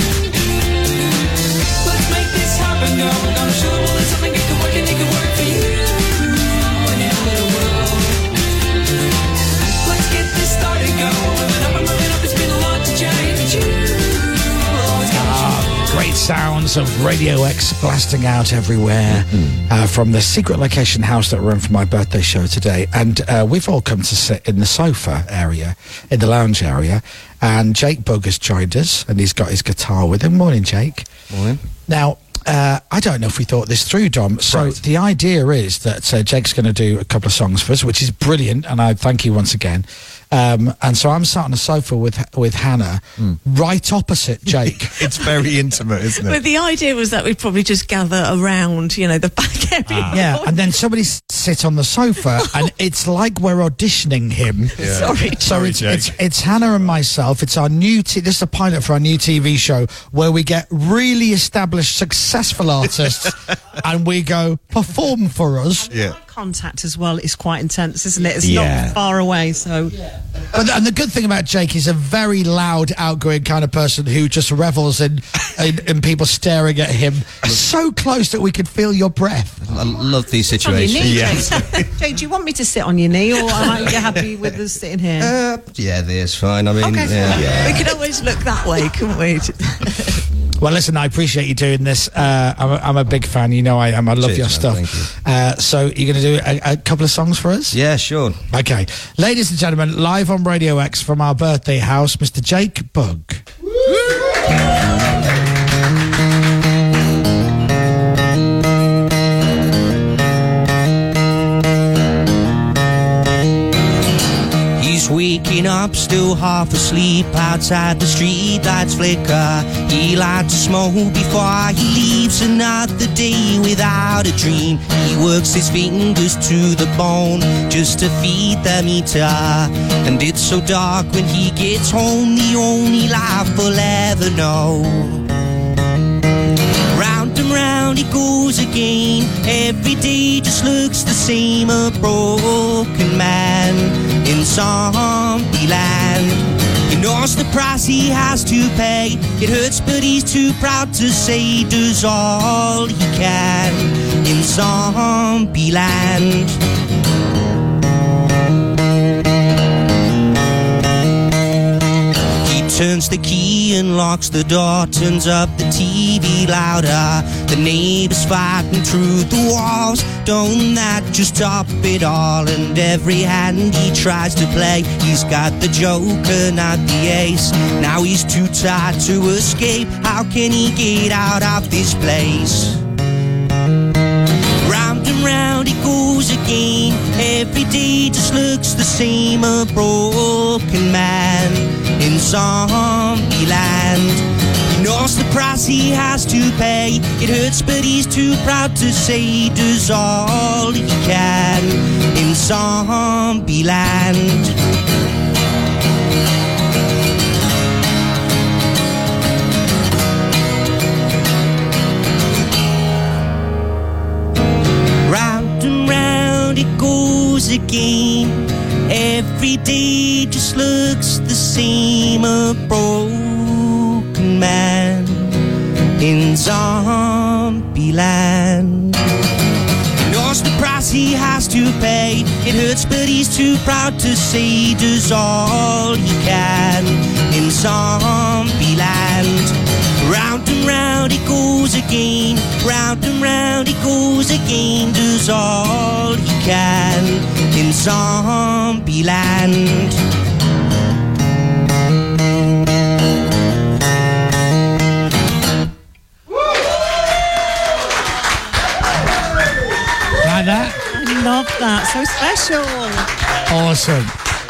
Let's make this happen, go. We're gonna show them all it's something you can work and it can work for you. And you know that it will. Let's get this started, go. We're moving up, we're moving up. It's been a lot to change you. Always get what you want. Great sounds of Radio X blasting out everywhere uh, from the secret location house that we're in for my birthday show today. And uh, we've all come to sit in the sofa area, in the lounge area. And Jake Bugg has joined us, and he's got his guitar with him. Morning, Jake. Morning. Now, uh, I don't know if we thought this through, Dom. So Right. the idea is that uh, Jake's going to do a couple of songs for us, which is brilliant, and I thank you once again. Um, and so I'm sat on a sofa with with Hannah, right opposite Jake. It's very intimate, isn't But the idea was that we'd probably just gather around, you know, the back area. Yeah, and then somebody s- sit on the sofa, and it's like we're auditioning him. Yeah. Sorry, So Sorry, it's, Jake. it's it's Hannah and myself. It's our new. T- this is a pilot for our new T V show where we get really established, successful artists, and we go perform for us. Yeah. Contact as well is quite intense, isn't it? It's Yeah. not far away, so But and the good thing about Jake, he's a very loud, outgoing kind of person who just revels in in, in people staring at him so close that we could feel your breath. I love these on your situations. knee, Jake. Jake, do you want me to sit on your knee, or are you happy with us sitting here? Uh, yeah, there's fine. I mean, Okay. yeah. yeah. We could always look that way, couldn't we? Well, listen, I appreciate you doing this. Uh, I'm, a, I'm a big fan. You know I am. I love Cheers, your man, stuff. thank you. Uh, so you're going to do a, a couple of songs for us? Yeah, sure. Okay. Ladies and gentlemen, live on Radio X from our birthday house, Mister Jake Bugg. He's waking up, still half asleep. Outside the street lights flicker. He likes to smoke before he leaves. Another day without a dream. He works his fingers to the bone just to feed the meter. And it's so dark when he gets home, the only life we'll ever know. Round and round he goes again. Every day just looks the same. A broken man in zombie land. He knows the price he has to pay. It hurts, but he's too proud to say he does all he can in zombie land. Turns the key and locks the door, turns up the T V louder. The neighbors fighting through the walls. Don't that just top it all? And every hand he tries to play, he's got the joker, not the ace. Now he's too tired to escape. How can he get out of this place? Round and round he goes again. Every day just looks the same. A broken man in zombie land. He knows the price he has to pay. It hurts, but he's too proud to say he does all he can in zombie land. Round and round it goes again. Every day just looks the same. A broken man in zombie land. He knows the price he has to pay. It hurts, but he's too proud to say he does all he can in zombie land. Round and round he goes again, round and round he goes again, does all he can in zombie land. Like that? I love that. So special. Awesome.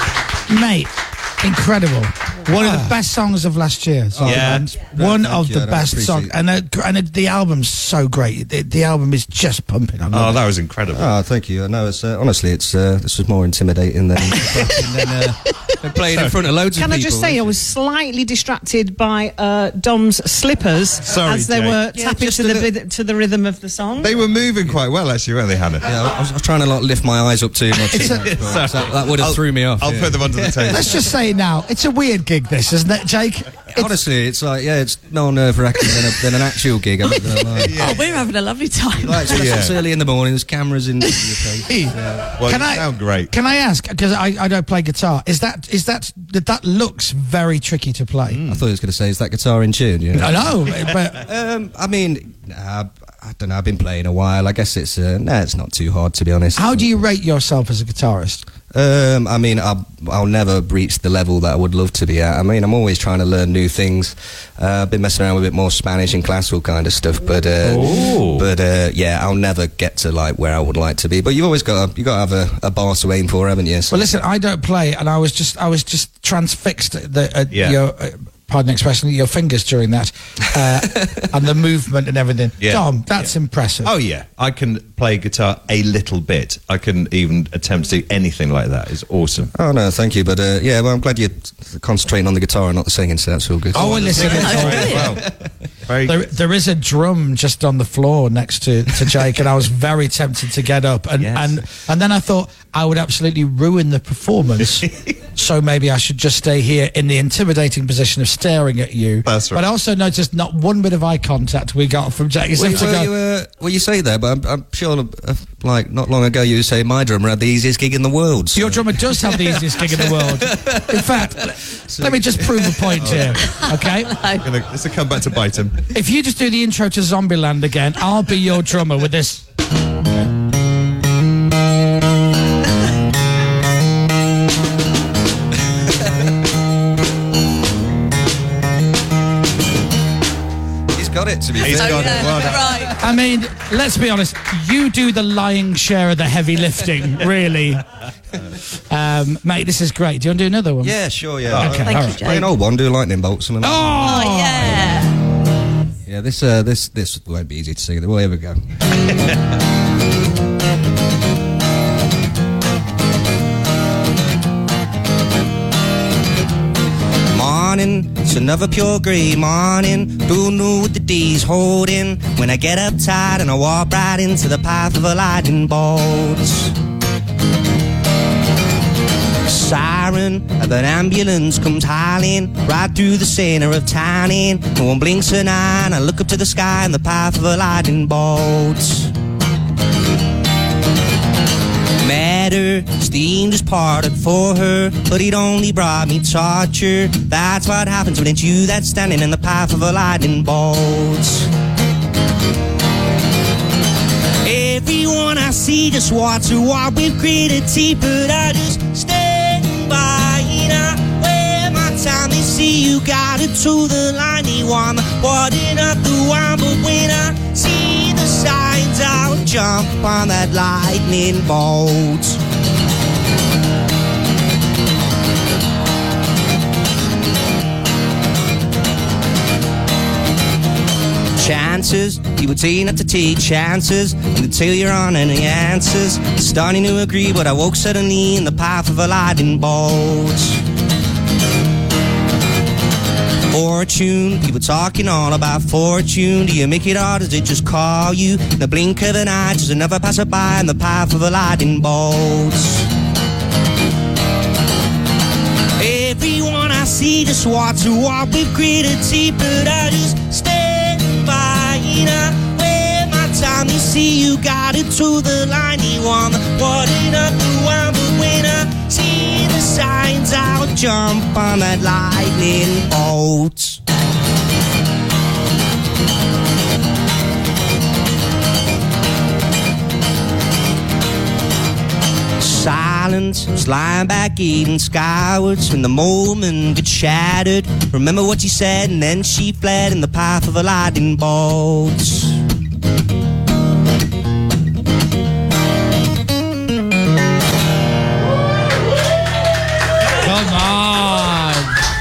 Mate, incredible. One of the best songs of last year. So Yeah. One No, thank of you, the I best appreciate songs. it. And, uh, and uh, the album's so great. The, the album is just pumping. I love Oh, it. that was incredible. Oh, thank you. No, it's uh, honestly, it's uh, this was more intimidating than, than uh, than playing in front of loads Can of I people. just say, I was slightly distracted by uh, Dom's slippers Sorry, as they Jake. were Yeah, tapping just to a the, little- rhyth- to the rhythm of the song. They were moving quite well, actually, weren't they, Hannah? Yeah, I was, I was trying to like lift my eyes up too much. Sorry. that, that would have I'll- threw me off. I'll yeah. put them onto the table. Let's just say it now. It's a weird gig, this, isn't it, Jake? Honestly, it's like yeah, it's no nerve wracking than, a, than an actual gig. I'm not gonna lie. Oh, we're having a lovely time. Like, it's, Yeah. it's early in the morning. There's cameras in your face. Yeah. Well, Can you I- sound great. Can I ask, because I, I don't play guitar, is that is that that, that looks very tricky to play? I thought he was going to say, "Is that guitar in tune?" Yeah. I know, but Um, I mean, nah, I don't know. I've been playing a while. I guess it's uh, nah, it's not too hard to be honest. how do you rate yourself as a guitarist? Um, I mean, I'll, I'll never reach the level that I would love to be at. I mean, I'm always trying to learn new things. Uh, I've been messing around with a bit more Spanish and classical kind of stuff, but uh, Ooh. but uh, yeah, I'll never get to like where I would like to be. But you've always got to, you got to have a, a bar to aim for, haven't you? So, Well, listen, I don't play, and I was just I was just transfixed at the at Yeah. your. Uh, Pardon the expression, your fingers during that, uh, and the movement and everything. Yeah. Tom, that's impressive. Oh, yeah. I can play guitar a little bit. I can even attempt to do anything like that. It's awesome. Oh no, thank you. But uh, yeah, well, I'm glad you're concentrating on the guitar and not the singing, so that's all good. Oh, well, listen, Well, very there, there is a drum just on the floor next to, to Jake, and I was very tempted to get up, and, Yes. and and then I thought I would absolutely ruin the performance, so maybe I should just stay here in the intimidating position of staring at you. That's right. But I also noticed not one bit of eye contact we got from Jake. As Well, if to well, go, you, uh, well, you say that, but I'm, I'm sure, uh, like, not long ago, you say my drummer had the easiest gig in the world. So. Your drummer does have the easiest gig in the world. In fact, let me just prove a point here, okay? Gonna, it's a come back to bite him. If you just do the intro to Zombieland again, I'll be your drummer with this. He's got it, to be He's fair. got it. Well done. Right. I mean, let's be honest, you do the lion's share of the heavy lifting, really. Um, mate, this is great. Do you want to do another one? Yeah, sure, yeah. Okay, Thank all you, right. Jake. Play an old one, do a lightning bolt, something like that. Oh, yeah. Yeah, this, uh, this, this won't be easy to sing. Well, here we go. Morning, it's another pure grey morning. Don't know what the day's holding. When I get up tired and I walk right into the path of a lightning bolt. Siren of an ambulance comes howling right through the center of town. In no one blinks an eye, and I look up to the sky in the path of a lightning bolt. Met her, steam just parted for her, but it only brought me torture. That's what happens when it's you that's standing in the path of a lightning bolt. Everyone I see just wants to walk with gritty, but I just stand by and I wear my time. They see you got it to the line, they want the water up the wine, but when I see the signs, I'll jump on that lightning bolt. Chances, people tell you not to take chances, and they tell you're on any answers. Starting to agree, but I woke suddenly in the path of a lightning bolt. Fortune, people talking all about fortune. Do you make it or does it just call you? In the blink of an eye, just another passerby in the path of a lightning bolt. Everyone I see just wants to walk with gritted teeth, but I just stand by and I wear my time. They see you got it to the line, you want the water up the wine, but when I see the signs, I'll jump on that lightning bolt. Silence was lying back even skywards when the moment got shattered. Remember what she said, and then she fled in the path of a lightning bolt. Come on.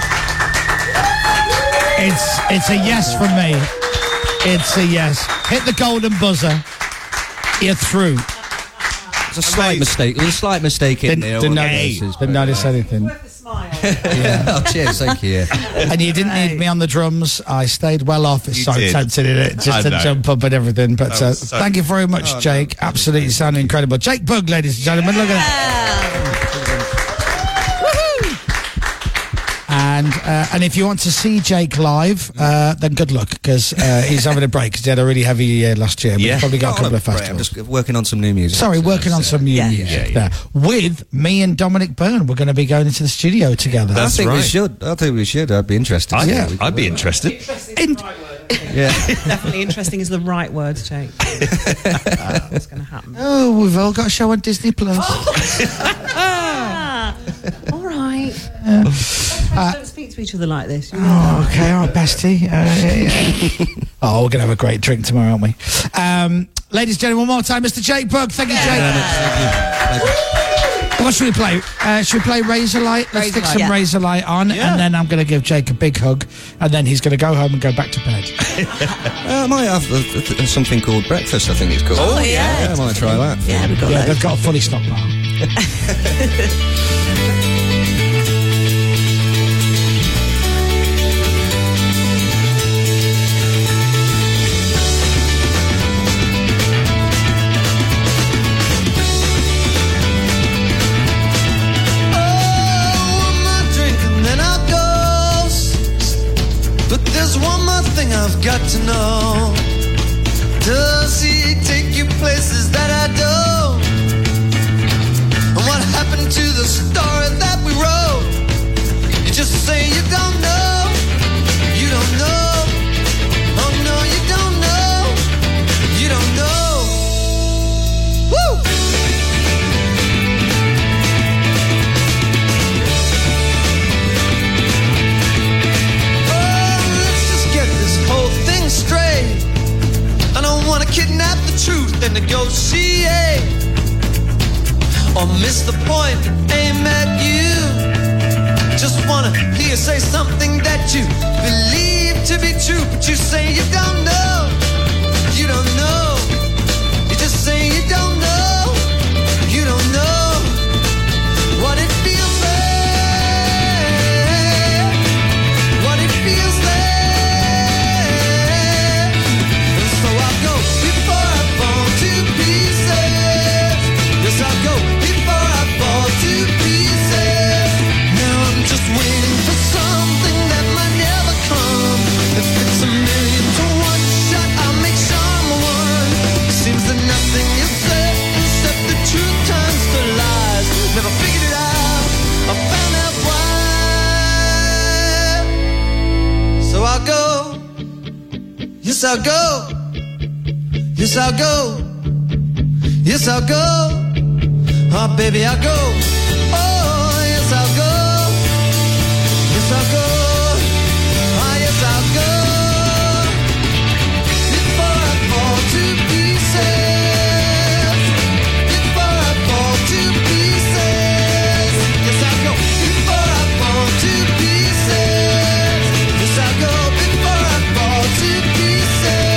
It's it's a yes from me. It's a yes. Hit the golden buzzer. You're through. There's a slight mistake. There's a slight mistake in Didn't, there. didn't One of notice, those is- didn't notice anything. Yeah. Oh, cheers, thank you. And you didn't need me on the drums. I stayed well off. It's You so did. tempting in it, I just to know. jump up and everything. But That uh, was so- thank you very much, Oh, no. Jake. Absolutely sounding incredible. Jake Bugg, ladies and gentlemen. Look at that. And uh, and if you want to see Jake live, uh, then good luck, because uh, he's having a break because he had a really heavy year last year. But he's probably got a Oh, couple of great. festivals. I'm just working on some new music. Sorry, working on some new Yeah. music Yeah, yeah. there. With me and Dominic Byrne, we're going to be going into the studio together. I think we should. I think we should. I'd be interested. I'd- Yeah. I'd be interested. Yeah. Definitely interesting is the right word, Jake. uh, what's going to happen? Oh, we've all got a show on Disney Plus. Ah, all right. Uh, Don't speak to each other like this. You Oh, okay, all right, bestie. Uh, yeah. Oh, we're going to have a great drink tomorrow, aren't we? Um, ladies and gentlemen, one more time, Mister Jake Bugg. Thank you, Jake. What should we play? Uh, should we play Razorlight? Let's stick Razorlight. some Yeah. Razorlight on, Yeah. and then I'm going to give Jake a big hug, and then he's going to go home and go back to bed. Uh, I might have uh, th- something called breakfast, I think it's called. Oh, yeah. I might try that. Yeah, we've got yeah they've got a fully stocked bar. Then I'll go. But there's one more thing I've got to know. Does he take you places that I don't? And what happened to the story that we wrote? You just say you don't know. You don't know. Oh no, you don't know. You don't know. Woo! Straight. I don't wanna kidnap the truth and negotiate or miss the point and aim at you. Just wanna hear you say something that you believe to be true, but you say you don't know. You don't know. You just say you don't know. You don't know what it feels like. What it feels like. So I'll go before I fall to pieces. Yes, I'll go before I fall to pieces. Now I'm just waiting for something that might never come. If it's a million to one shot, I'll make sure I'm one. Seems that nothing is certain except the truth turns to lies. Never figured it out. I found out why. So I'll go. Yes, I'll go. Yes, I'll go. Yes, I'll go. Oh, baby, I'll go. Oh, yes, I'll go. Yes, I'll go. Oh, yes, I'll go. Before I fall to pieces. Before I fall to pieces. Yes, I'll go. Before I fall to pieces. Yes, I'll go. Before I fall to pieces.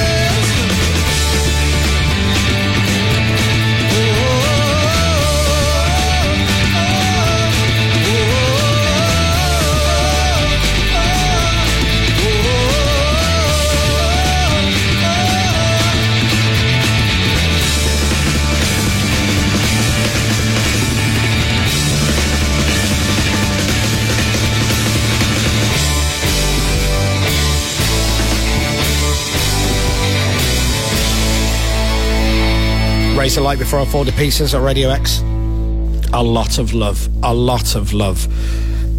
Razorlight before I fall to pieces at Radio X. A lot of love. A lot of love.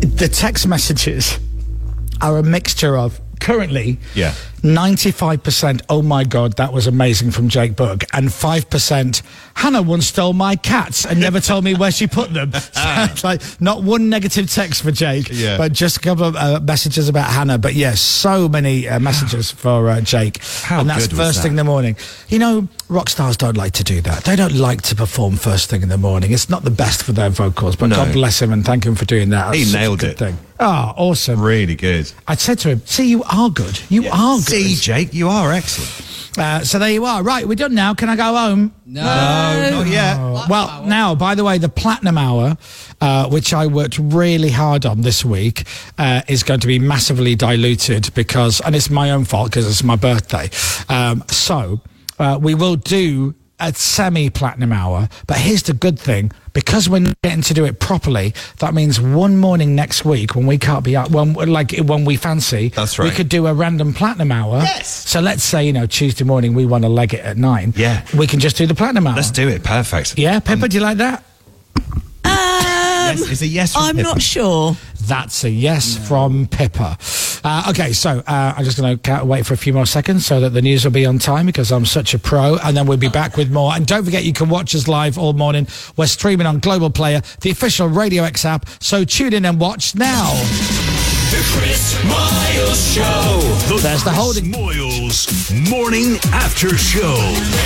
the text messages are a mixture of currently Yeah. ninety-five percent, oh my God, that was amazing from Jake Bugg, and five percent, Hannah once stole my cats and never told me where she put them. So it's like, not one negative text for Jake, Yeah. but just a couple of uh, messages about Hannah. But yes, so many uh, messages for uh, Jake. How and that's good was first that? thing in the morning. You know, rock stars don't like to do that. They don't like to perform first thing in the morning. It's not the best for their vocals, but No. God bless him and thank him for doing that. He That's such a nailed good it. Thing. Oh, awesome. Really good. I said to him, see, you are good. You are good. See, Jake, you are excellent. Uh, so there you are. Right, we're done now. Can I go home? No, not yet. Oh. Well, now, by the way, the Platinum Hour, uh, which I worked really hard on this week, uh, is going to be massively diluted because, and it's my own fault because it's my birthday. Um, so uh, we will do a semi-platinum hour, but here's the good thing, because we're not getting to do it properly, that means one morning next week when we can't be out, when, like when we fancy, That's right. we could do a random platinum hour. Yes. So let's say, you know, Tuesday morning we want to leg it at nine. Yeah. We can just do the platinum hour. Let's do it. Perfect. Yeah, Pippa, do you like that? Yes, is a yes from I'm Pippa? not sure. That's a yes from Pippa. Uh, okay, so uh, I'm just going to wait for a few more seconds so that the news will be on time because I'm such a pro, and then we'll be back with more. And don't forget, you can watch us live all morning. We're streaming on Global Player, the official Radio X app, so tune in and watch now. The Chris Miles Show. The There's the Chris holding. Miles Morning After Show.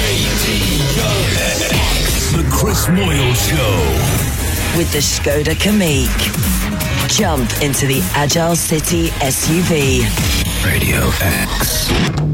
The Chris Miles Show. With the Skoda Kamiq. Jump into the Agile City S U V. Radio X.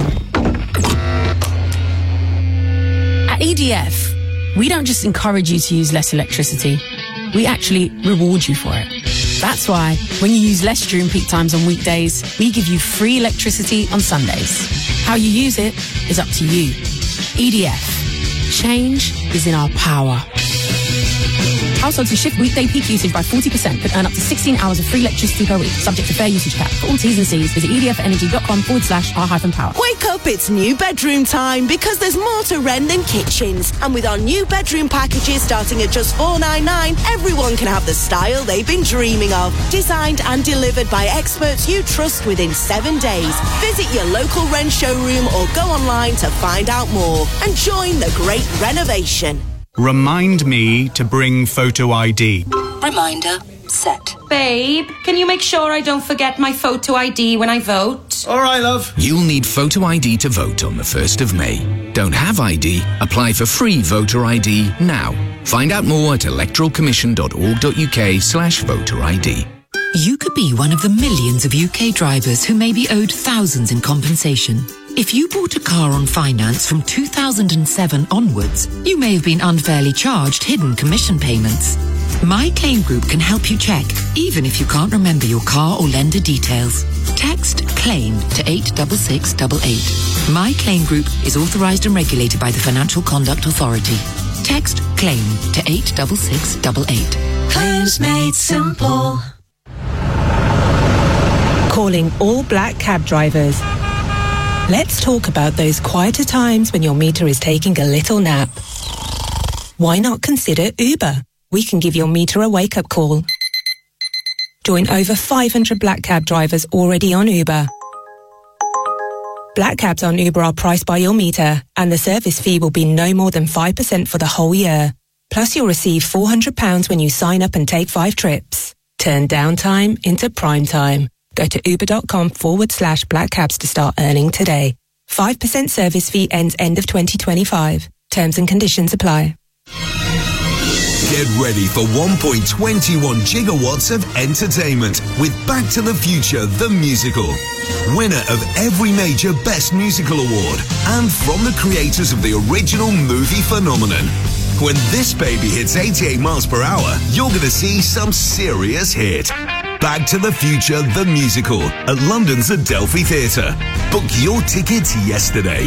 At E D F, we don't just encourage you to use less electricity, we actually reward you for it. That's why, when you use less during peak times on weekdays, we give you free electricity on Sundays. How you use it is up to you. E D F. Change is in our power. Households who shift weekday peak usage by forty percent could earn up to sixteen hours of free electricity per week, subject to fair usage cap. For all T's and C's, visit edfenergy.com forward slash R hyphen power. Wake up, it's new bedroom time because there's more to rent than kitchens. And with our new bedroom packages starting at just four ninety-nine, everyone can have the style they've been dreaming of. Designed and delivered by experts you trust within seven days. Visit your local Rent showroom or go online to find out more and join the great renovation. Remind me to bring photo I D. Reminder set. Babe, can you make sure I don't forget my photo I D when I vote? All right, love. You'll need photo I D to vote on the first of May. Don't have I D? Apply for free voter I D now. Find out more at electoralcommission.org.uk slash voter ID. You could be one of the millions of U K drivers who may be owed thousands in compensation. If you bought a car on finance from two thousand seven onwards, you may have been unfairly charged hidden commission payments. My Claim Group can help you check, even if you can't remember your car or lender details. Text CLAIM to eight six six eight eight. My Claim Group is authorised and regulated by the Financial Conduct Authority. Text CLAIM to eight six six eight eight. Claims made simple. Calling all black cab drivers. Let's talk about those quieter times when your meter is taking a little nap. Why not consider Uber? We can give your meter a wake-up call. Join over five hundred black cab drivers already on Uber. Black cabs on Uber are priced by your meter, and the service fee will be no more than five percent for the whole year. Plus, you'll receive four hundred pounds when you sign up and take five trips. Turn downtime into prime time. Go to uber.com forward slash black cabs to start earning today. five percent service fee ends end of twenty twenty-five. Terms and conditions apply. Get ready for one point two one gigawatts of entertainment with Back to the Future, the musical. Winner of every major Best Musical Award and from the creators of the original movie phenomenon. When this baby hits eighty-eight miles per hour, you're going to see some serious hit. Back to the Future, the musical at London's Adelphi Theatre. Book your tickets yesterday.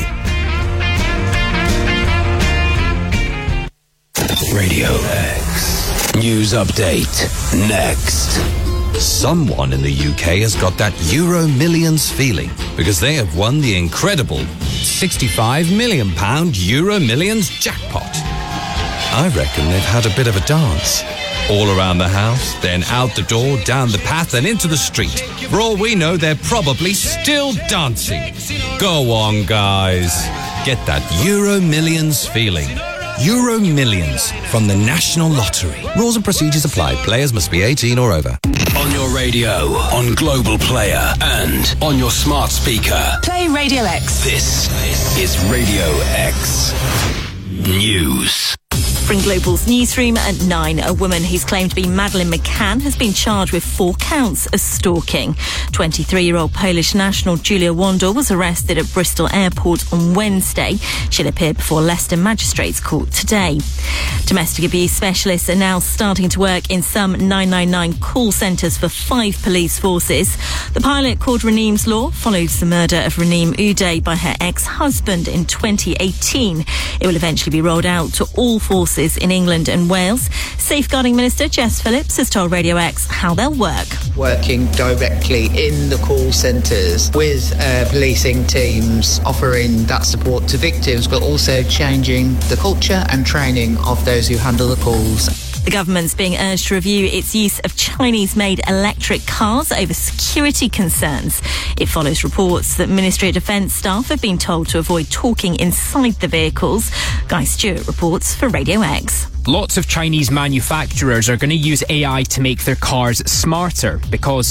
Radio X. News update. Next. Someone in the U K has got that Euro Millions feeling because they have won the incredible sixty-five million pound Euro Millions jackpot. I reckon they've had a bit of a dance. All around the house, then out the door, down the path, and into the street. For all we know, they're probably still dancing. Go on, guys. Get that Euro Millions feeling. Euro Millions from the National Lottery. Rules and procedures apply. Players must be eighteen or over. On your radio, on Global Player, and on your smart speaker. Play Radio X. This is Radio X News. From Global's newsroom at nine, a woman who's claimed to be Madeleine McCann has been charged with four counts of stalking. twenty-three-year-old Polish national Julia Wandor was arrested at Bristol Airport on Wednesday. She'll appear before Leicester Magistrates Court today. Domestic abuse specialists are now starting to work in some nine nine nine call centres for five police forces. The pilot, called Raneem's Law, follows the murder of Raneem Uday by her ex-husband in twenty eighteen. It will eventually be rolled out to all forces in England and Wales. Safeguarding Minister Jess Phillips has told Radio X how they'll work. Working directly in the call centres with uh, policing teams, offering that support to victims, but also changing the culture and training of those who handle the calls. The government's being urged to review its use of Chinese-made electric cars over security concerns. It follows reports that Ministry of Defence staff have been told to avoid talking inside the vehicles. Guy Stewart reports for Radio X. Lots of Chinese manufacturers are going to use A I to make their cars smarter because